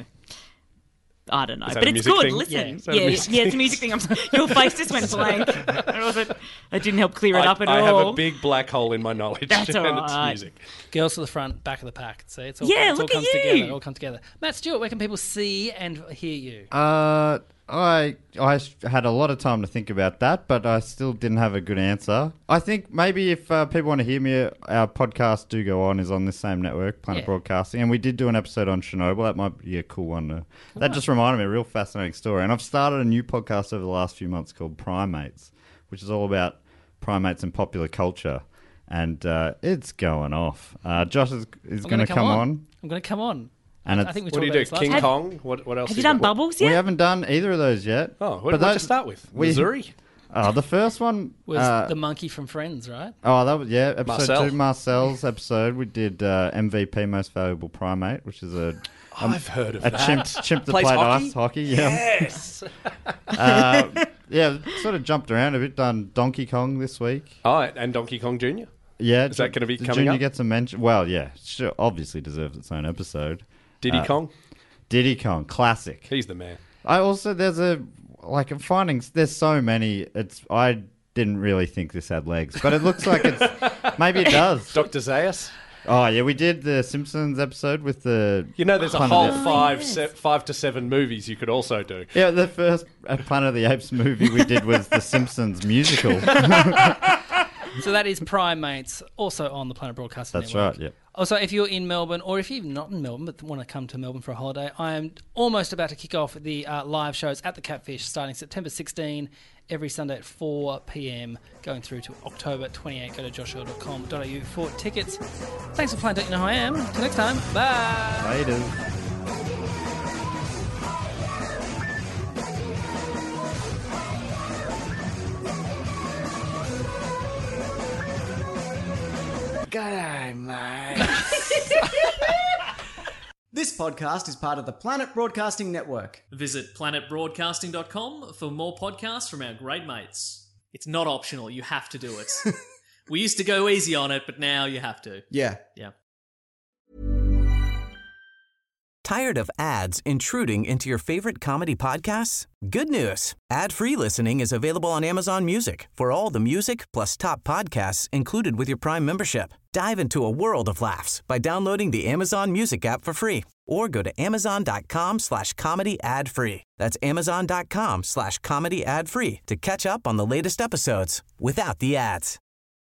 I don't know, Is that but a it's music good. thing? Listen, Yeah. yeah, Is that a yeah, music yeah, it's a thing? music thing. I'm sorry. Your face just went blank. It wasn't. It didn't help clear it I, up at I all. have a big black hole in my knowledge, That's and all it's right. music. Girls to the front, back of the pack. See, it's all, Yeah, it's look all at comes you. together. It all comes together. Matt Stewart, where can people see and hear you? Uh, I I had a lot of time to think about that, but I still didn't have a good answer. I think maybe if uh, people want to hear me, our podcast Do Go On is on this same network, Planet Yeah. Broadcasting, and we did do an episode on Chernobyl. That might be a cool one. To, that just reminded me, a real fascinating story. And I've started a new podcast over the last few months called Primates, which is all about primates and popular culture. And uh, it's going off. Uh, Josh is, is I'm going to come, come on. on. I'm going to come on. And I it's- think we What do you talked do? about this last King time. Kong? What, what else? Have you got? done Bubbles We yet? haven't done either of those yet. Oh, what But did that- you start with? we- Missouri? Oh, the first one Was uh, the monkey from Friends, right? Oh, that was yeah. Episode Marcel. two, Marcel's episode. We did uh, M V P, Most Valuable Primate, which is a I've heard of a that. chimp chimp that Plays played hockey? ice hockey. Yeah, Yes. uh, yeah. Sort of jumped around a bit. Done Donkey Kong this week. Oh, and Donkey Kong Junior Yeah, Is that gonna be the coming Junior up? gets a mention. Well, yeah, sure, obviously deserves its own episode. Diddy Uh, Kong? Diddy Kong, classic. He's the man. I also there's a like I'm finding there's so many. It's I didn't really think this had legs, but it looks like it's maybe it does. Doctor Zayas? Oh yeah, we did the Simpsons episode with the You know, there's a Planet whole of the- five, se- five to seven movies you could also do. Yeah, the first uh, Planet of the Apes movie we did was the Simpsons musical. So that is Primates, also on the Planet Broadcasting That's Network. right, yep. Also, if you're in Melbourne, or if you're not in Melbourne but want to come to Melbourne for a holiday, I am almost about to kick off the uh, live shows at the Catfish starting September sixteenth, every Sunday at four p.m, going through to October twenty-eighth. Go to joshua dot com dot a u for tickets. Thanks for playing Don't You Know Who I Am. Till next time. Bye. Later. This podcast is part of the Planet Broadcasting Network. Visit planet broadcasting dot com for more podcasts from our great mates. It's not optional, you have to do it. We used to go easy on it, but now you have to. Yeah. Yeah. Tired of ads intruding into your favorite comedy podcasts? Good news. Ad-free listening is available on Amazon Music for all the music plus top podcasts included with your Prime membership. Dive into a world of laughs by downloading the Amazon Music app for free or go to amazon.com slash comedy ad free. That's amazon.com slash comedy ad free to catch up on the latest episodes without the ads.